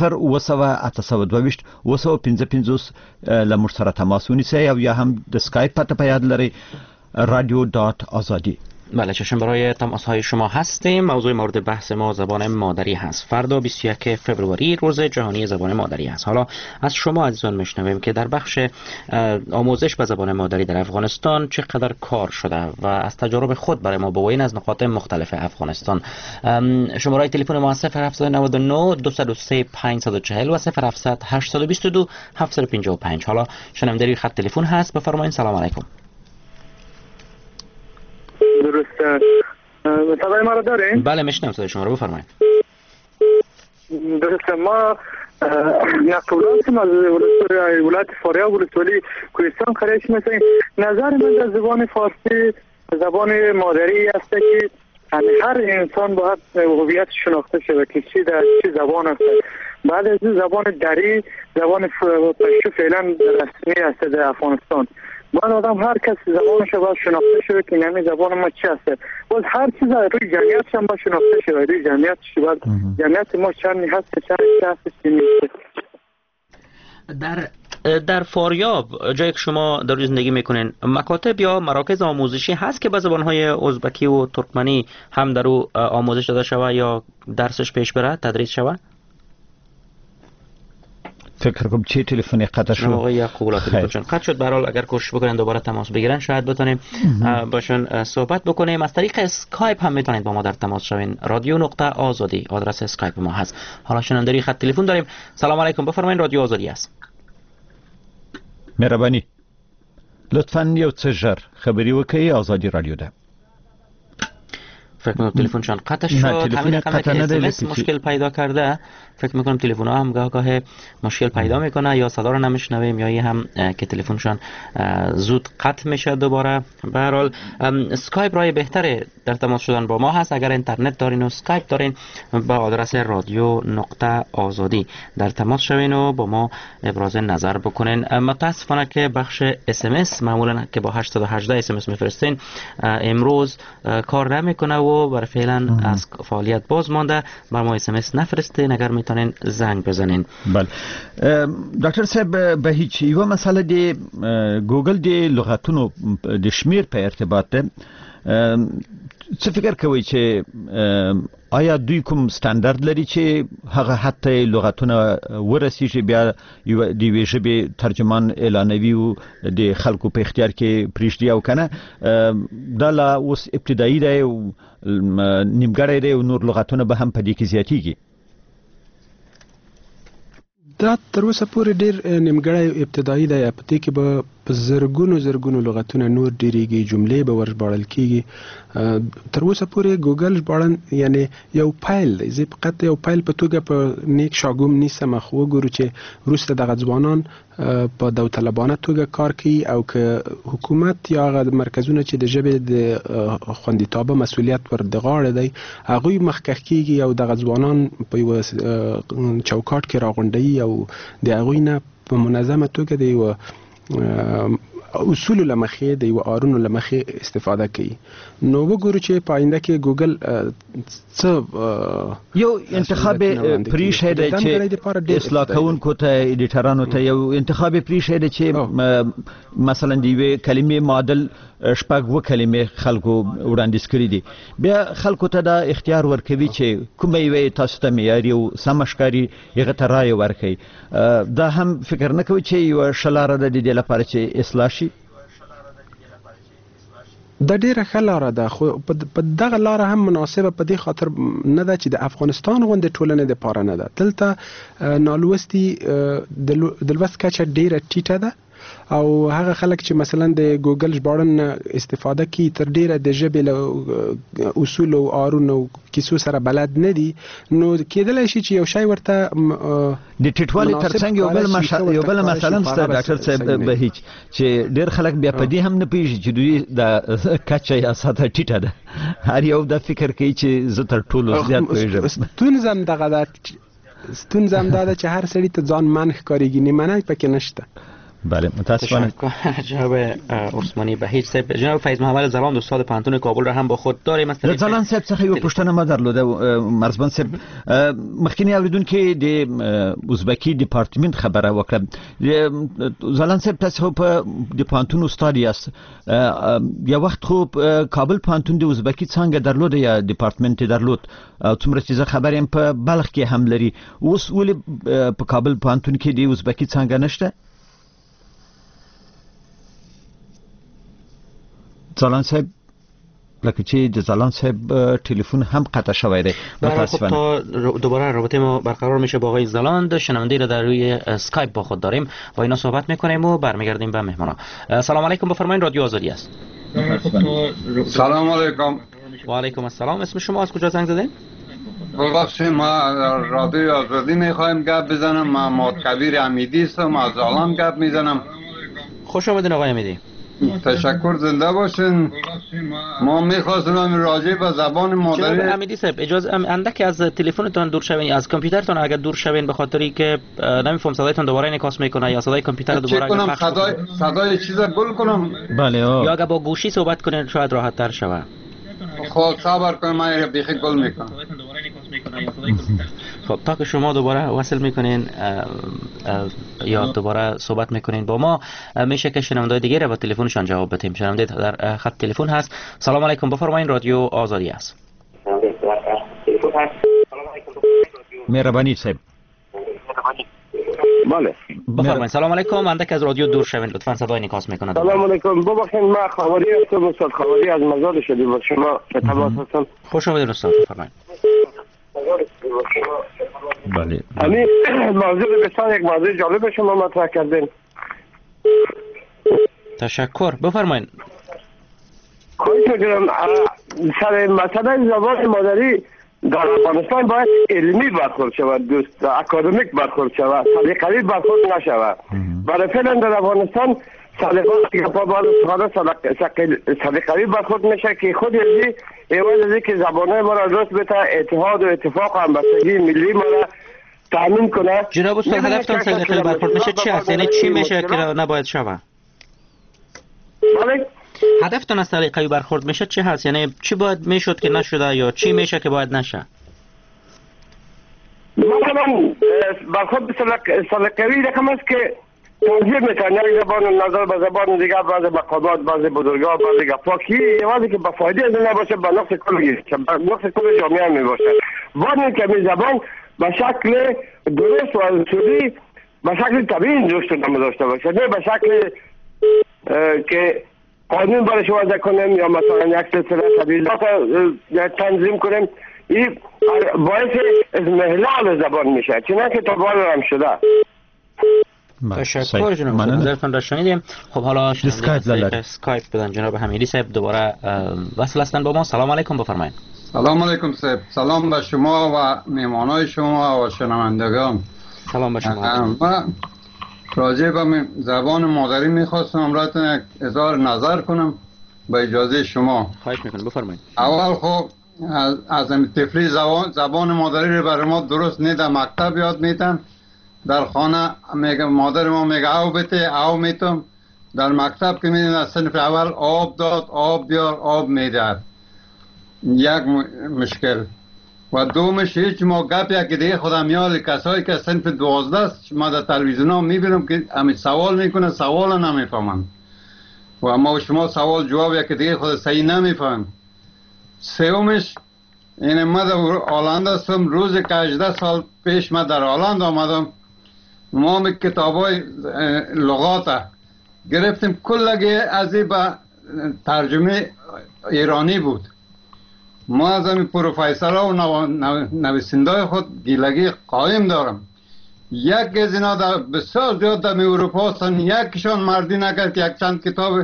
0 255 له موږ سره تماس ونیسئ او یا هم د اسکایپ پته په یاد لرئ radio.azadi. بله، چشم برای تماس های شما هستیم. موضوع مورد بحث ما زبان مادری هست. فردا 21 فوریه روز جهانی زبان مادری هست. حالا از شما عزیزان میشنویم که در بخش آموزش به زبان مادری در افغانستان چقدر کار شده و از تجارب خود برای ما بگویید از نقاط مختلف افغانستان. شماره تلفن ما 0799 203 540 و 0700 822 755. حالا شنوندگی خط تلفن هست، بفرمایید. سلام علیکم. درسته. صدای ما رو دارین؟ بله میشنم صدای شما رو، بفرمایید. درسته. ما نقلاتیم از ولایت فاریاب ولسوالی کوهستان قریش می‌کنیم. نظر من در زبان فارسی زبان مادری است که هر انسان باید هویت شناخته شود که چی در چی زبان است. بعد از زبان دری، زبان پشتو فعلا رسمی است در افغانستان. باید آدم هر کس زبانش باید شناخته شود که نمی زبان ما چی است. باید هر چیز روی جمعیتش هم باید شناخته شود، روی جمعیتش باید جمعیت ما چند هست چی نیست. در فاریاب جایی که شما در زندگی میکنین، مکاتب یا مراکز آموزشی هست که به زبانهای ازبکی و ترکمنی هم در او آموزش داده شود یا درسش پیش بره، تدریس شود؟ فکر کنم چه تلفنی قطع شد. آقای یعقوب تلفنشون قطع شد. به هر حال اگر کوشش بکنن دوباره تماس بگیرن شاید بتونیم باشون صحبت بکنیم. از طریق اسکایپ هم میتونید با ما در تماس شوین. radio.azadi آدرس اسکایپ ما هست. حالا شنوندگی خط تلفن داریم. سلام علیکم، بفرمایید. رادیو آزادی است. مهربانی لطفاً یو څه ژر خبري وکړئ. آزادي رادیو ده. فکر میکنم تلفنشان قطع شد. همین رقمی که مشکل پیدا کرده، فکر میکنم تلفن ها هم گاه مشکل پیدا میکنه، یا صدا رو نمیشنویم یا هم که تلفنشان زود قطع میشه دوباره. به هر حال اسکایپ راه بهتره در تماس شدن با ما هست. اگر اینترنت دارین و اسکایپ دارین، با آدرس radio.azadi در تماس شوین و با ما ابراز نظر بکنین. متاسفانه که بخش SMS معمولا که با 818 SMS میفرستین امروز کار نمیکنه و برای فعلا از فعالیت باز مانده. بر ما SMS نفرستین، اگر میتونین زنگ بزنین. بله ډاکټر صاحب، به هیڅ یو مسله دی ګوګل دی لغتونو د شمیر په ارتباط ده څه فکر کوي چې آیا دوی کوم سټانډرډ لري چې هغه حتی لغتونه ورسیږي بیا د یوې ژبې ترجمان اعلانوي او د خلکو په اختیار کې پریږدي او کنه دا لا اوس ابتدایي دی او نیمګړی دی او نور لغتونه به هم په دې کې زیاتیږي؟ دا تر اوسه پورې ډېر نیمګړی ابتدایي دی. په دې کې به په زرګونو لغتونه نور ډېرېږي، جملې به ورژباړل کېږي. تر اوسه پورې ګوګل ژباړن یعنی یو پیل دی. زه فقط یو پیل په توګه په نیک شاګوم نیسم، خو وګورو چې وروسته دغه ځوانان په داوطلبانه توګه کار کوي او که حکومت یا هغه مرکزونه چې د ژبې د خوندیتابه مسؤلیت ور د غاړه دی هغوی مخکښ کېږي او دغه ځوانان په یوه چوکاټ کې راغونډوي او د هغوی نه په منظمه توګه د یوه اصول لمخې د یو آرونو لمخې استفاده کوي. نو وګورو چې په آینده کې ګوګل څه یو انتخاب پریښی دی چې اصلاح کوونکو ته ایډیټرانو ته یو انتخاب پریښی دی چې مثلا د یوې کلمې معادل شپږ اووه کلمې خلکو وړاندیز کړي دي، بیا خلکو ته دا اختیار ورکوي چې کومه یوه تاسو ته معیاري او سمه ښکاري هغه ته رایه ورکوي. دا هم فکر نه کوي چې یوه ښه لاره ده د دې لپاره چې اصلاح شي؟ دا ډیره ښه لاره ده، خو په دغه لاره هم مناسبه په دې خاطر نه ده چې د افغانستان غوندې ټولنې دپاره نه ده. دلته نالوستي د لوست کچه ډیره ټیټه ده او هغه خلک چې مثلا د ګوګل ژباړن استفاده کوي تر ډیره د ژبې له اصول او آرون او کیسو سره بلد نه دي، نو کېدلی شي چې یو شی ورته د ټیټوالي ترڅنګ یو بل مثلا ستا ډاکټر صاحب به هیڅ چې ډیر خلک بیا په دې هم نه پوهېږي چې دوی د کچه یا سطحه ټیټه ده، هر یو دا فکر کوي چې زه تر ټولو زیات پوهېږم. ستونزه هم دغه ده، ستونزه هم دا ده چې هر سړي ته ځان من ښکارېږي، نیمنی پکې نشته. بله متاسفانه. جناب عثمانی بهیج صاحب، جناب فیض محمد زلان استاد پوهنتون کابل را هم با خود داریم. زلان صاحب څخه یو پوښتنه ما درلوده مرزبان صاحب، مخکینی اوریدونکو د ازبکی ډپارټمنټ خبره وکړه. زلان صاحب تاسو په د پوهنتون استاد یاست، یا وخت خو کابل پوهنتون د ازبکی څنګه درلوده یا ډپارټمنټ درلود؟ څومره چې زه خبر یم په بلخ کې هم لري، اوس ولې په کابل پوهنتون کې د ازبکی څنګه نشته؟ زلان صاحب لکه چې د زلان صاحب تلفن هم قطع شوی دی متاسفانه. تا دوباره رابطه ما برقرار میشه با آقای زلان. شنونده را در روی اسکایپ با خود داریم، با اینا صحبت میکنیم و برمیگردیم به مهمانا. سلام علیکم، بفرمایید، رادیو آزادی است. سلام علیکم. و علیکم السلام. اسم شما از کجا زنگ زدین؟ ببخشید ما رادیو آزادی میخوایم گپ بزنم. من محمد کبیر امیدی هستم، از زالان گپ میزنم. خوش آمدین آقای امیدی. تشکر، زنده باشین. ما میخواستم راجع به زبان مادری. جناب امیدی صاحب اجازه اندک از تلفنتون دور شوین، از کامپیوترتون اگر دور شوین به خاطری که نمیفهم صدایتون دوباره انعکاس میکنه یا صدای کامپیوتر دوباره کنم صدای چیزا گل کنم. بله یا اگر با گوشی صحبت کنین شاید راحت تر شود. خب صبر کنید من بیخی گل میکنم. خب تا که شما دوباره وصل میکنین یا دوباره صحبت میکنین با ما، میشه که شنونده دیگه با تلفنشان جواب بدیم. شنونده در خط تلفن هست. سلام علیکم، بفرمایید، رادیو آزادی است. مهربانی صاحب. بله بفرمایید. سلام علیکم، اندک از رادیو دور شوین لطفا، صدای انعکاس میکنه. سلام علیکم، ببخشید من خبری هستم، استاد خبری از مزار شدی با شما به تماس هستم. خوش آمدید استاد، بفرمایید. بله. همین موضوع بسیار یک موضوع جالب شما مطرح کردین. تشکر، بفرمایید. خواهش می‌کنم سر مسئله زبان مادری در افغانستان باید علمی برخورد شود، دوست اکادمیک برخورد شود، سلیقه‌ای برخورد نشود. برای فعلا در افغانستان سلیقه‌ای برخورد میشه که خود یعنی ایوان که زبانه ما را درست بتا اتحاد و اتفاق و همبستگی ملی ما را تامین کنه. جناب استاد هدفتان سلیقه‌ای برخورد میشه چی هست؟ یعنی چی میشه که نباید شود؟ بله؟ هدفتان از سلیقه‌ای برخورد میشه چی هست؟ یعنی چی باید میشد که نشده یا چی میشه که باید نشه؟ مثلا برخورد سلیقه‌ای رقم است که توجیه میکنن یک زبان نظر به زبان دیگه، بعضی مقامات، بعضی بزرگا، بعضی گپا که یوازی که به فایده از نباشه، به نقص کل جامعه می باشه. ولی که می زبان به شکل درست و اصولی، به شکل طبیعی درست نمی‌داشته باشه، نه به شکل که قانون برش وضع کنیم یا مثلا یک سلسله تبعیضات تنظیم کنیم. این باعث اضمحلال زبان میشه، چنانکه تا بال هم شده. تشکر جناب، نظرتون را شنیدیم. خب حالا اسکایپ بدن جناب حمیدی صاحب دوباره وصل هستن با ما. سلام علیکم، بفرمایید. سلام علیکم صاحب، سلام به شما و مهمانای شما و شنوندگان. سلام به شما. من راجع به زبان مادری میخواستم امراتون یک اظهار نظر کنم با اجازه شما. خواهش میکنم، بفرمایید. اول خب از طفلی زبان مادری رو برای ما درست نه در مکتب یاد میتن. در خانه میگه مادر ما میگه او بته او میتم، در مکتب که میدین از صنف اول آب داد، آب بیار، آب میداد. یک مشکل. و دومش هیچ ما گپ یک دیگه خودم یاد کسایی که صنف 12 ما در تلویزیون ها میبینم که همین سوال میکنه، سوال نمیفهمن و ما شما سوال جواب یک دیگه خود صحیح نمیفهم. سومش این ما در هلند هستم، روز که 18 سال پیش ما در هلند آمدم، ما می کتابای لغات گرفتیم، کلگی از این به ترجمه ایرانی بود. ما از این پروفیسر ها و نویسندای خود گیلگی قایم دارم. یک از اینا در بسیار زیاد در اروپا هستن، یکشان مردی نکرد که یک چند کتاب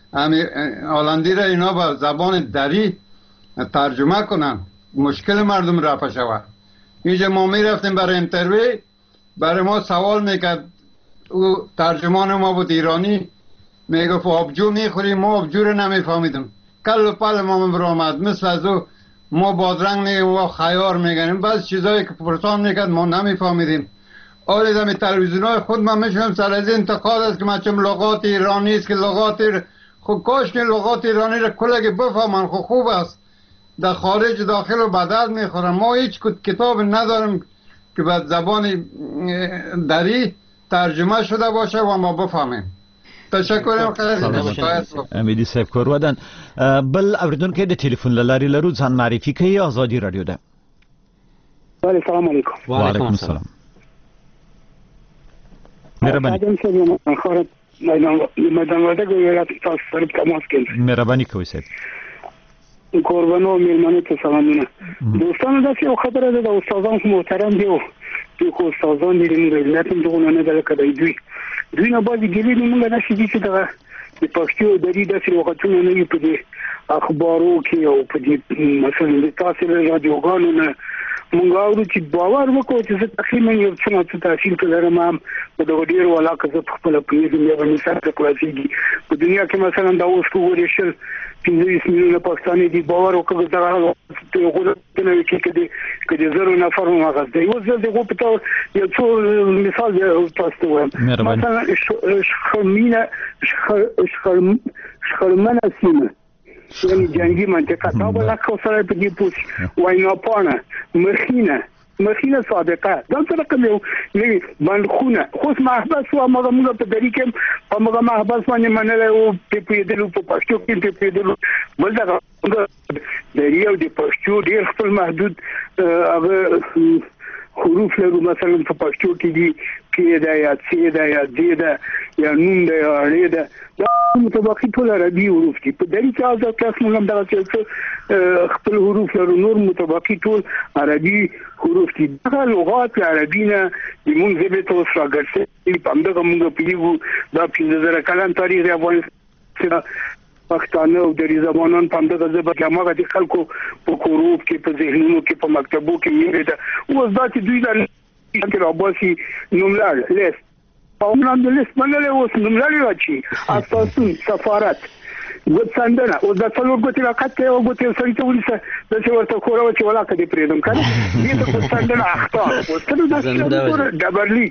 هلندی را اینا به زبان دری ترجمه کنن، مشکل مردم رفع شود. اینجا ما می رفتیم برای انتروی، برای ما سوال میکرد، او ترجمان ما بود ایرانی، میگفت آبجو میخوری، ما آبجو رو نمیفهمیدم. کل و پل ما برآمد، مثل از او ما بادرنگ میگیم و خیار میگنیم، بعض چیزایی که پرسان میکرد ما نمیفهمیدیم. آره در تلویزیون های خود من میشونم سر از انتقاد است که من چم لغات ایرانی است که لغات خب کاش که لغات ایرانی را کلگی بفهمن، خب خوب است. در خارج داخل و بدل میخورن. ما هیچ کتاب نداریم که به زبان دری ترجمه شده باشه و ما بفهمیم. تشکر. امیدی صاحب کور ودان بل اوریدونکو د ټلیفون لارې لرو ځان معرفي کوي ازادي رادیو ده. وعلیکم السلام علیکم. وعلیکم السلام. مهرباني. میدان وردګ ولایت تاسو سره تماس کوم. مهرباني کوئ صاحب. قربانو میلمانه ته سلامونه. دوستانو دا څه خبره ده، د استادان محترم دیو چې استادان دې موږ ملت دغه نه ده کړی دوی نه باندې ګلې موږ نه شي چې دا د پښتو د دې داسې وختونو نه په دې اخبارو کې او په دې مثلا د تاسو له رادیوګانو نه موږ اورو چې باور وکړو چې تقریبا یو څه تحصیل کړم په دغه ډیر ولاکه زه خپل پیژنم یو مثال کلاسیکي په دنیا کې مثلا دا اوس کوو شل 15 میلیونه پاکستاني دي باور وکړو دا یو غوډه کې د زرو نفر مغز دی اوس دغه په تور یو څو مثال تاسو وایم مثلا شخرمنه سیمه یعنی جنگی منطقه تا بلا کوسره په دې پوس واینا پانه مخینه سابقه دا څه رقم یو نه باندخونه خو محبس و موږ په دری کې په موږ محبس باندې منل او په پیډلو په پښتو کې په پیډلو بل دا د یو د پښتو ډیر خپل محدود هغه حروف لرو مثلا په پښتو کې دي کې دا یا څه دا یا دې دا یا نون دا یا اړې دا متوقع ټول عربي حروف دي په دری کې اوس تاسو موږ دا چې خپل حروف لرو نور متوقع ټول عربي حروف دي دا لغات عربینه د موږ ژبه ته راګرځي په همدغه موږ پیږو دا 15000 کلن تاریخ دی افغانستان پښتانه او د زبانان په همدغه ژبه کې هغه د خلکو په کوروب کې په ذهنونو کې په مکتبو کې یې ده اوس دا چې دوی دا راباسي نوملړ لیست او نن د لیست باندې اوس نوملړ راځي اساسون سفارت ګوتسندنه او د څلور ګوتې راکټه او ګوتې سړی ته ولسه د څه ورته خورو چې ولاکه دې پریدم کنه دې ته ګوتسندنه اخطار او څه د ډبرلیک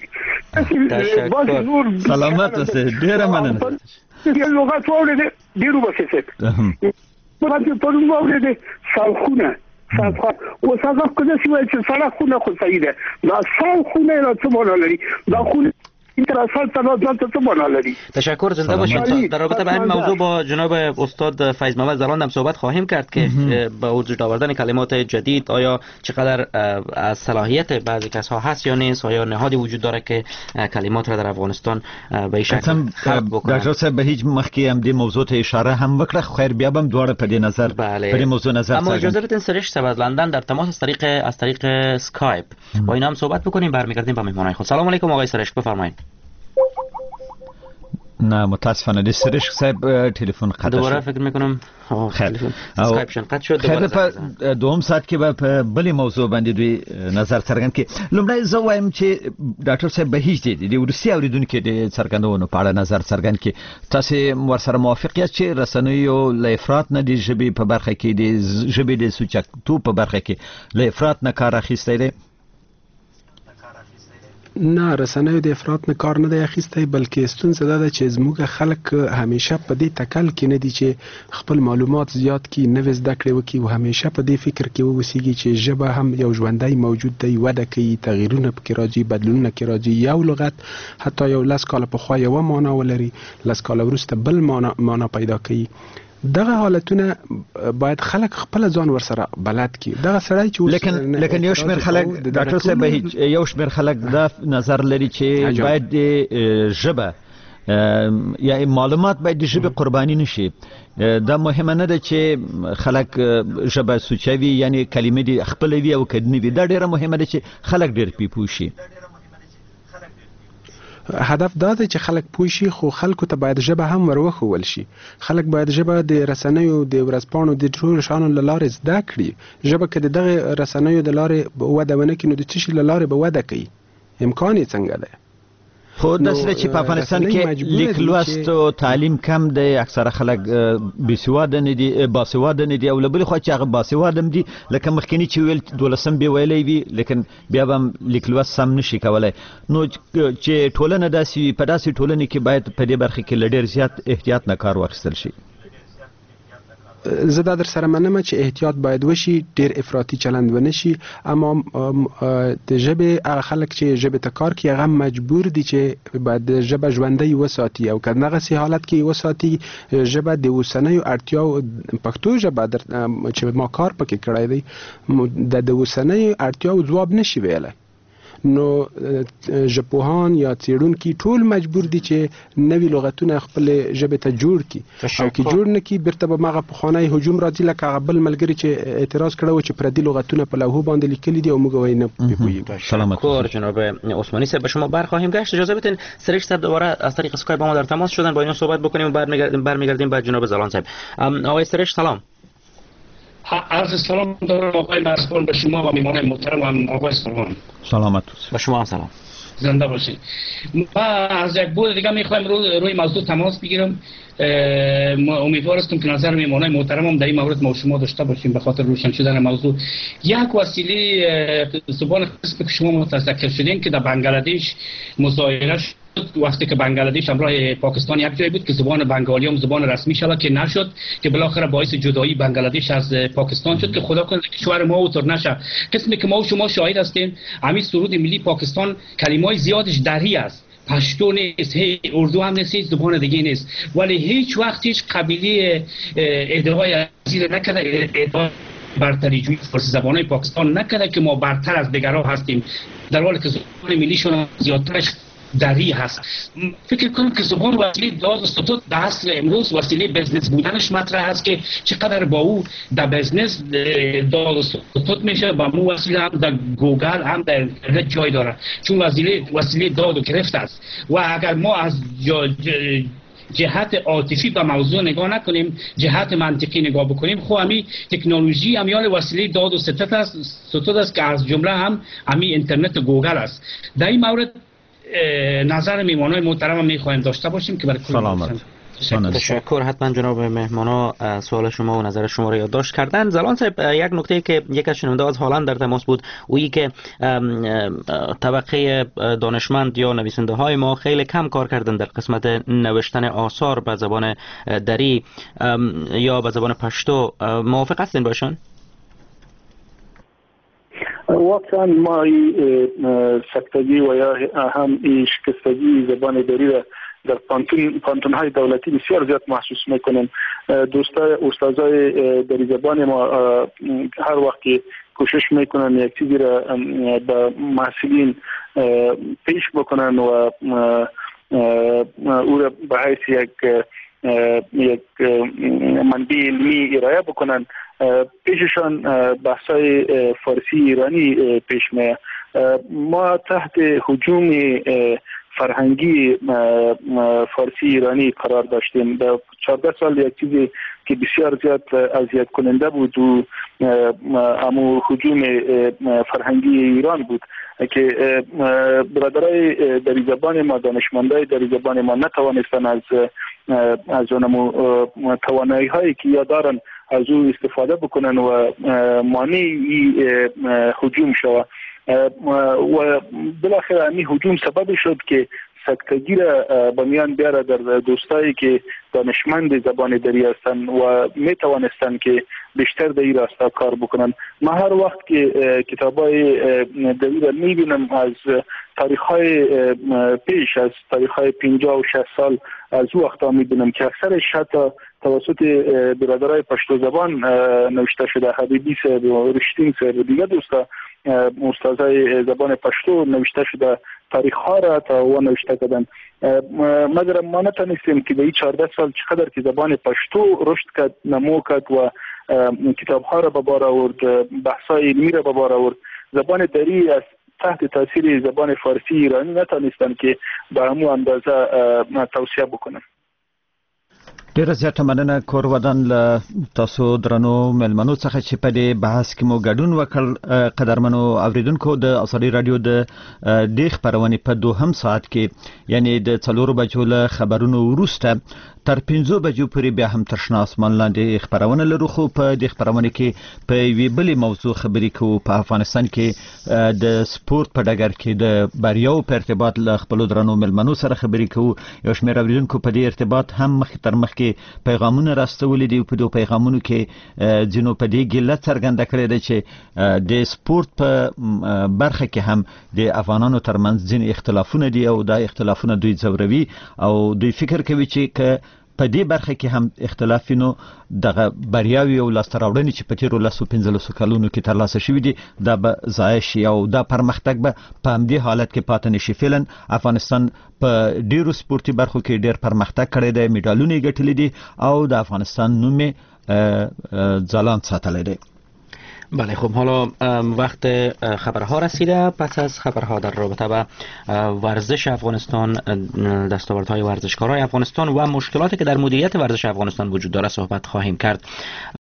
سلامت اوسه ډیره مننه د لغت وړه ډیرو بسیسه په دې په نوم وړه سالخونه صفه او څنګه کله چې سره خونه خو صحیح ده دا څو خونه راځي مونږ لري دا خونه این تراسال تنازل تو بنا لري. تشکر، زنده باشید. در رابطه با این موضوع با جناب استاد فیض محمد زلاند هم صحبت خواهیم کرد که با وجود آوردن کلمات جدید آیا چقدر از صلاحیت بعضی کسها هست یا نیست، آیا نهادی وجود داره که کلمات را در افغانستان به شکل خلق بکنه. دکتر صاحب به هیچ مخکی هم دی موضوع ته اشاره هم وکړه، خیر بیا هم دواره په دې نظر په دې موضوع نظر اما اجازه بدین سرش صاحب از لندن در تماس از طریق اسکایپ با اینا هم صحبت بکنیم. برمیگردیم با مهمانای خود. سلام علیکم آقای سرش، بفرمایید. نه متاسفانه دی سرش صاحب تلفن قطع شد. دوباره فکر میکنم اسکایپ شن قطع شد. خیر په دوم ساعت کې به بلې موضوع باندې دوی نظر څرګند کړي. لومړی زه وایم چې ډاکټر صاحب به هیڅ دی ورسي اوریدونکو د څرګندونو په اړه نظر څرګند کړي. تاسو ورسره موافق یاست چې رسنیو له افراط نه د ژبې په برخه کې د ژبې د سوچکتو په برخه کې له افراط نه کار اخیستی دی؟ نه، رسنیو د افراط نه کار نه دی اخیستی، بلکې ستونزه دا ده چې زموږ خلک همیشه په دې تکل کې نه دي چې خپل معلومات زیات کړي، نوې زده کړې وکړي او همیشه په دې فکر کې واوسیږي چې ژبه هم یو ژوندی موجود دی، وده کوي، تغییرونه پکې راځي، بدلونونه کې راځي. یو لغت حتی یو 10 کاله پخوا یوه معنا ولري، 10 کاله وروسته بل معنا پیدا کوي. دغه حالتونه باید خلک خپل ځان ورسره بلد کی. دغه سړی چې لیکن یو شمېر خلک ډاکټر صاحب یو شمېر خلک دا نظر لري چې باید ژبه یا معلومات باید د ژبې قرباني نشي. دا مهمه نه ده چې خلک ژبه سوچوي، یعنی کلمې دي خپل وي او کډنی وي. دا ډیره مهمه ده چې خلک ډیر پوه شي. هدف دا دی چې خلک پوه شي، خو خلکو ته باید ژبه هم وروښول شي. خلک باید ژبه د رسنیو د ورځپاڼو د ټولو شیانو له لارې زده کړي. ژبه که د دغه رسنیو د لارې وده ونه کړي نو د څه شي له لارې به وده کوي؟ امکان یې څنګه دی؟ خو داسې چې په افغانستان کې لیک لوست او تعلیم کم دی، اکثره خلک باسواده نه دي، باسواده نه دي، او له بلې خوا چې هغه باسواده هم دي لکه مخکینی چې ویل 12 به ویلی وي لیکن بیا هم لیک لوست سم نشي کولای. نو چې ټولنه داسې په داسې ټولنه کې باید په دې برخه کې له ډېر زیات احتیاط نه کار واخیستل شي. زه دا در سره منم چې احتیاط باید وشي، ډیر افراطي چلند ونه شي، اما د ژبې هغه خلک چې ژبې ته کار کوي هغه مجبور دي چې باید د ژبه ژوندۍ وساتي او که دغسې حالت کې وساتي ژبه د اوسنیو اړتیاو پښتو ژبه چې ما کار پکې کړی دی د اوسنیو اړتیاو ځواب نشي ویلی. نو ژبپوهان یا څېړونکي ټول مجبور دي چې نوي لغتونه خپل ژبې ته جوړ کړي، او که جوړ نه کړي بیرته به هغه پخوانی هجوم راځي لکه هغه بل ملګري چې اعتراض کړی و چې پردي لغتونه په لوحو باندې لیکلي دي او موږ وایي نه پوهیږو. سلامت جناب عثمانی صاحب، به شما برخواهیم گشت. اجازه بدین سرش صاحب دوباره از طریق اسکایپ با ما در تماس شدن، با اینا صحبت بکنیم و برمیگردیم به جناب زلان صاحب. آقای سرش سلام. عرض سلام دارم آقای مرزبان به شما و میهمان محترم آقای سلمان. سلامت به شما هم سلام. زنده باشید. ما از یک بار دیگه میخوایم روی موضوع تماس بگیرم. امیدوار هستم که نظر میهمانای محترمم در این مورد ما شما داشته باشیم به خاطر روشن شدن موضوع. یک وسیله زبان خاصی که شما متذکر شدین که در بنگلادش مظاهره وقتی که بنگلادش همراه پاکستان یک جای بود که زبان بنگالی هم زبان رسمی شد که نشد، که بالاخره باعث جدایی بنگلادش از پاکستان شد که خدا کنه که کشور ما اوتر نشه. قسمی که ما و شما شاهد هستیم همین سرود ملی پاکستان کلمات زیادش درهی است، پشتو نیست، اردو هم نیست، زبان دیگه نیست، ولی هیچ وقت هیچ قبیله ادعای ازیل نکرده، ادعای برتری جوی فارسی زبانهای پاکستان نکرده که ما برتر از دیگرها هستیم، در حالی که زبان ملیشون زیادترش دری هست. فکر کنم که زبان وسیله داد و ستود در اصل امروز وسیله بزنس بودنش مطرح است که چقدر با او در بزنس داد و ستود میشه، با مو وسیله هم در گوگل هم در اینترنت جای داره، چون وسیله داد و گرفت است. و اگر ما از جهت عاطفی به موضوع نگاه نکنیم، جهت منطقی نگاه بکنیم، خب همین تکنولوژی همیان وسیله داد و ستود است که از جمله هم همین اینترنت و گوگل است. در این مورد نظر میهمانای محترم میخوایم داشته باشیم که برای سلامت. تشکر. حتما جناب مهمانا سوال شما و نظر شما را یادداشت کردن. زلان صاحب، یک نکته که یک از شنونده از هلند در تماس بود اویی که طبقه دانشمند یا نویسنده های ما خیلی کم کار کردن در قسمت نوشتن آثار به زبان دری یا به زبان پشتو. موافق هستین باشن؟ واقعا ما سکتگی و یا هم شکستگی زبان دری را در پانتون های دولتی بسیار زیاد محسوس میکنیم. استادای دری زبان ما هر وقت کوشش میکنن یک چیزی را به محصلین پیش بکنن و او را به حیث یک منبع علمی ارائه بکنن، پیششان بحثای فارسی ایرانی پیش میاد. ما تحت هجوم فرهنگی فارسی ایرانی قرار داشتیم. در 14 سال یک چیزی که بسیار زیاد اذیت کننده بود و امو هجوم فرهنگی ایران بود که برادرای دری زبان ما، دانشمندای دری زبان ما نتوانستن از اونمو توانایی هایی که یا دارن از او استفاده بکنن و مانع هجوم شود و بالاخره این هجوم سبب شد که سکتگی را به میان بیاره در دوستایی که دانشمند زبان دری هستند و می توانستند که بیشتر در این راستا کار بکنن. ما هر وقت که کتابای دری را می بینم از تاریخ‌های پیش، از تاریخ‌های 50 و 60 سال از او وقتا می بینم که اکثرش حتی توسط برادرای پشتو زبان نوشته شده. حبیبی صاحب و رشتین صاحب و دیگر دوستا استادای زبان پشتو نوشته شده، تاریخ ها را تا و نوشته کردن. مگر ما نتونستیم که به این 14 سال چقدر که زبان پشتو رشد کرد، نمو کرد و کتاب ها را به بار آورد، بحثای علمی را به بار آورد. زبان دری از تحت تاثیر زبان فارسی ایرانی نتونستن که به همو اندازه توسعه بکنن. ډیره زیاته مننه کور ودان له تاسو درنو ملمنو څخه چې په دې بحث کې مو ګډون وکړ. قدرمنو اوریدونکو، د ازادي رادیو د دې خبرونې په دوهم ساعت کې یعنی د 4 بجو له خبرونو وروسته تر 5 بجو پورې بیا هم ترشنا اسمان لاندې خبرونه لرو. خو په دې خبرونه کې په یوې بلې موضوع خبرې کوو. په افغانستان کې د سپورت په ډګر کې د بریاو په ارتباط له خپلو درنو ملمنو سره خبرې کوو. یو شمېر اوریدونکو په دې ارتباط هم مخکې تر مخکې پیغامونه راستولي دي. په دوه پیغامونو کې ځینو په دې ګیله څرګنده کړې ده چې د سپورت په برخه کې هم د افغانانو ترمنځ ځینې اختلافونه دي او دا اختلافونه دوی ځوروي او دوی فکر کوي چې په دې برخه کې هم اختلاف نو دغه بریاوي او لاسته راوړنې چې په تیرو 15 کلونو کې ترلاسه شوې دي دا به ضایع شي او دا پرمختګ به په همدې حالت کې پاتې نشي. فعلا افغانستان په ډیرو سپورتي برخو کې ډیر پرمختګ کړی دی، میډالونه یې ګټلي دي او د افغانستان نوم یې ځلانده ساتلی دی. بله، خب حالا وقت خبرها رسیده. پس از خبرها در رابطه با ورزش افغانستان، دستاوردهای ورزشکارای افغانستان و مشکلاتی که در مدیریت ورزش افغانستان وجود داره صحبت خواهیم کرد.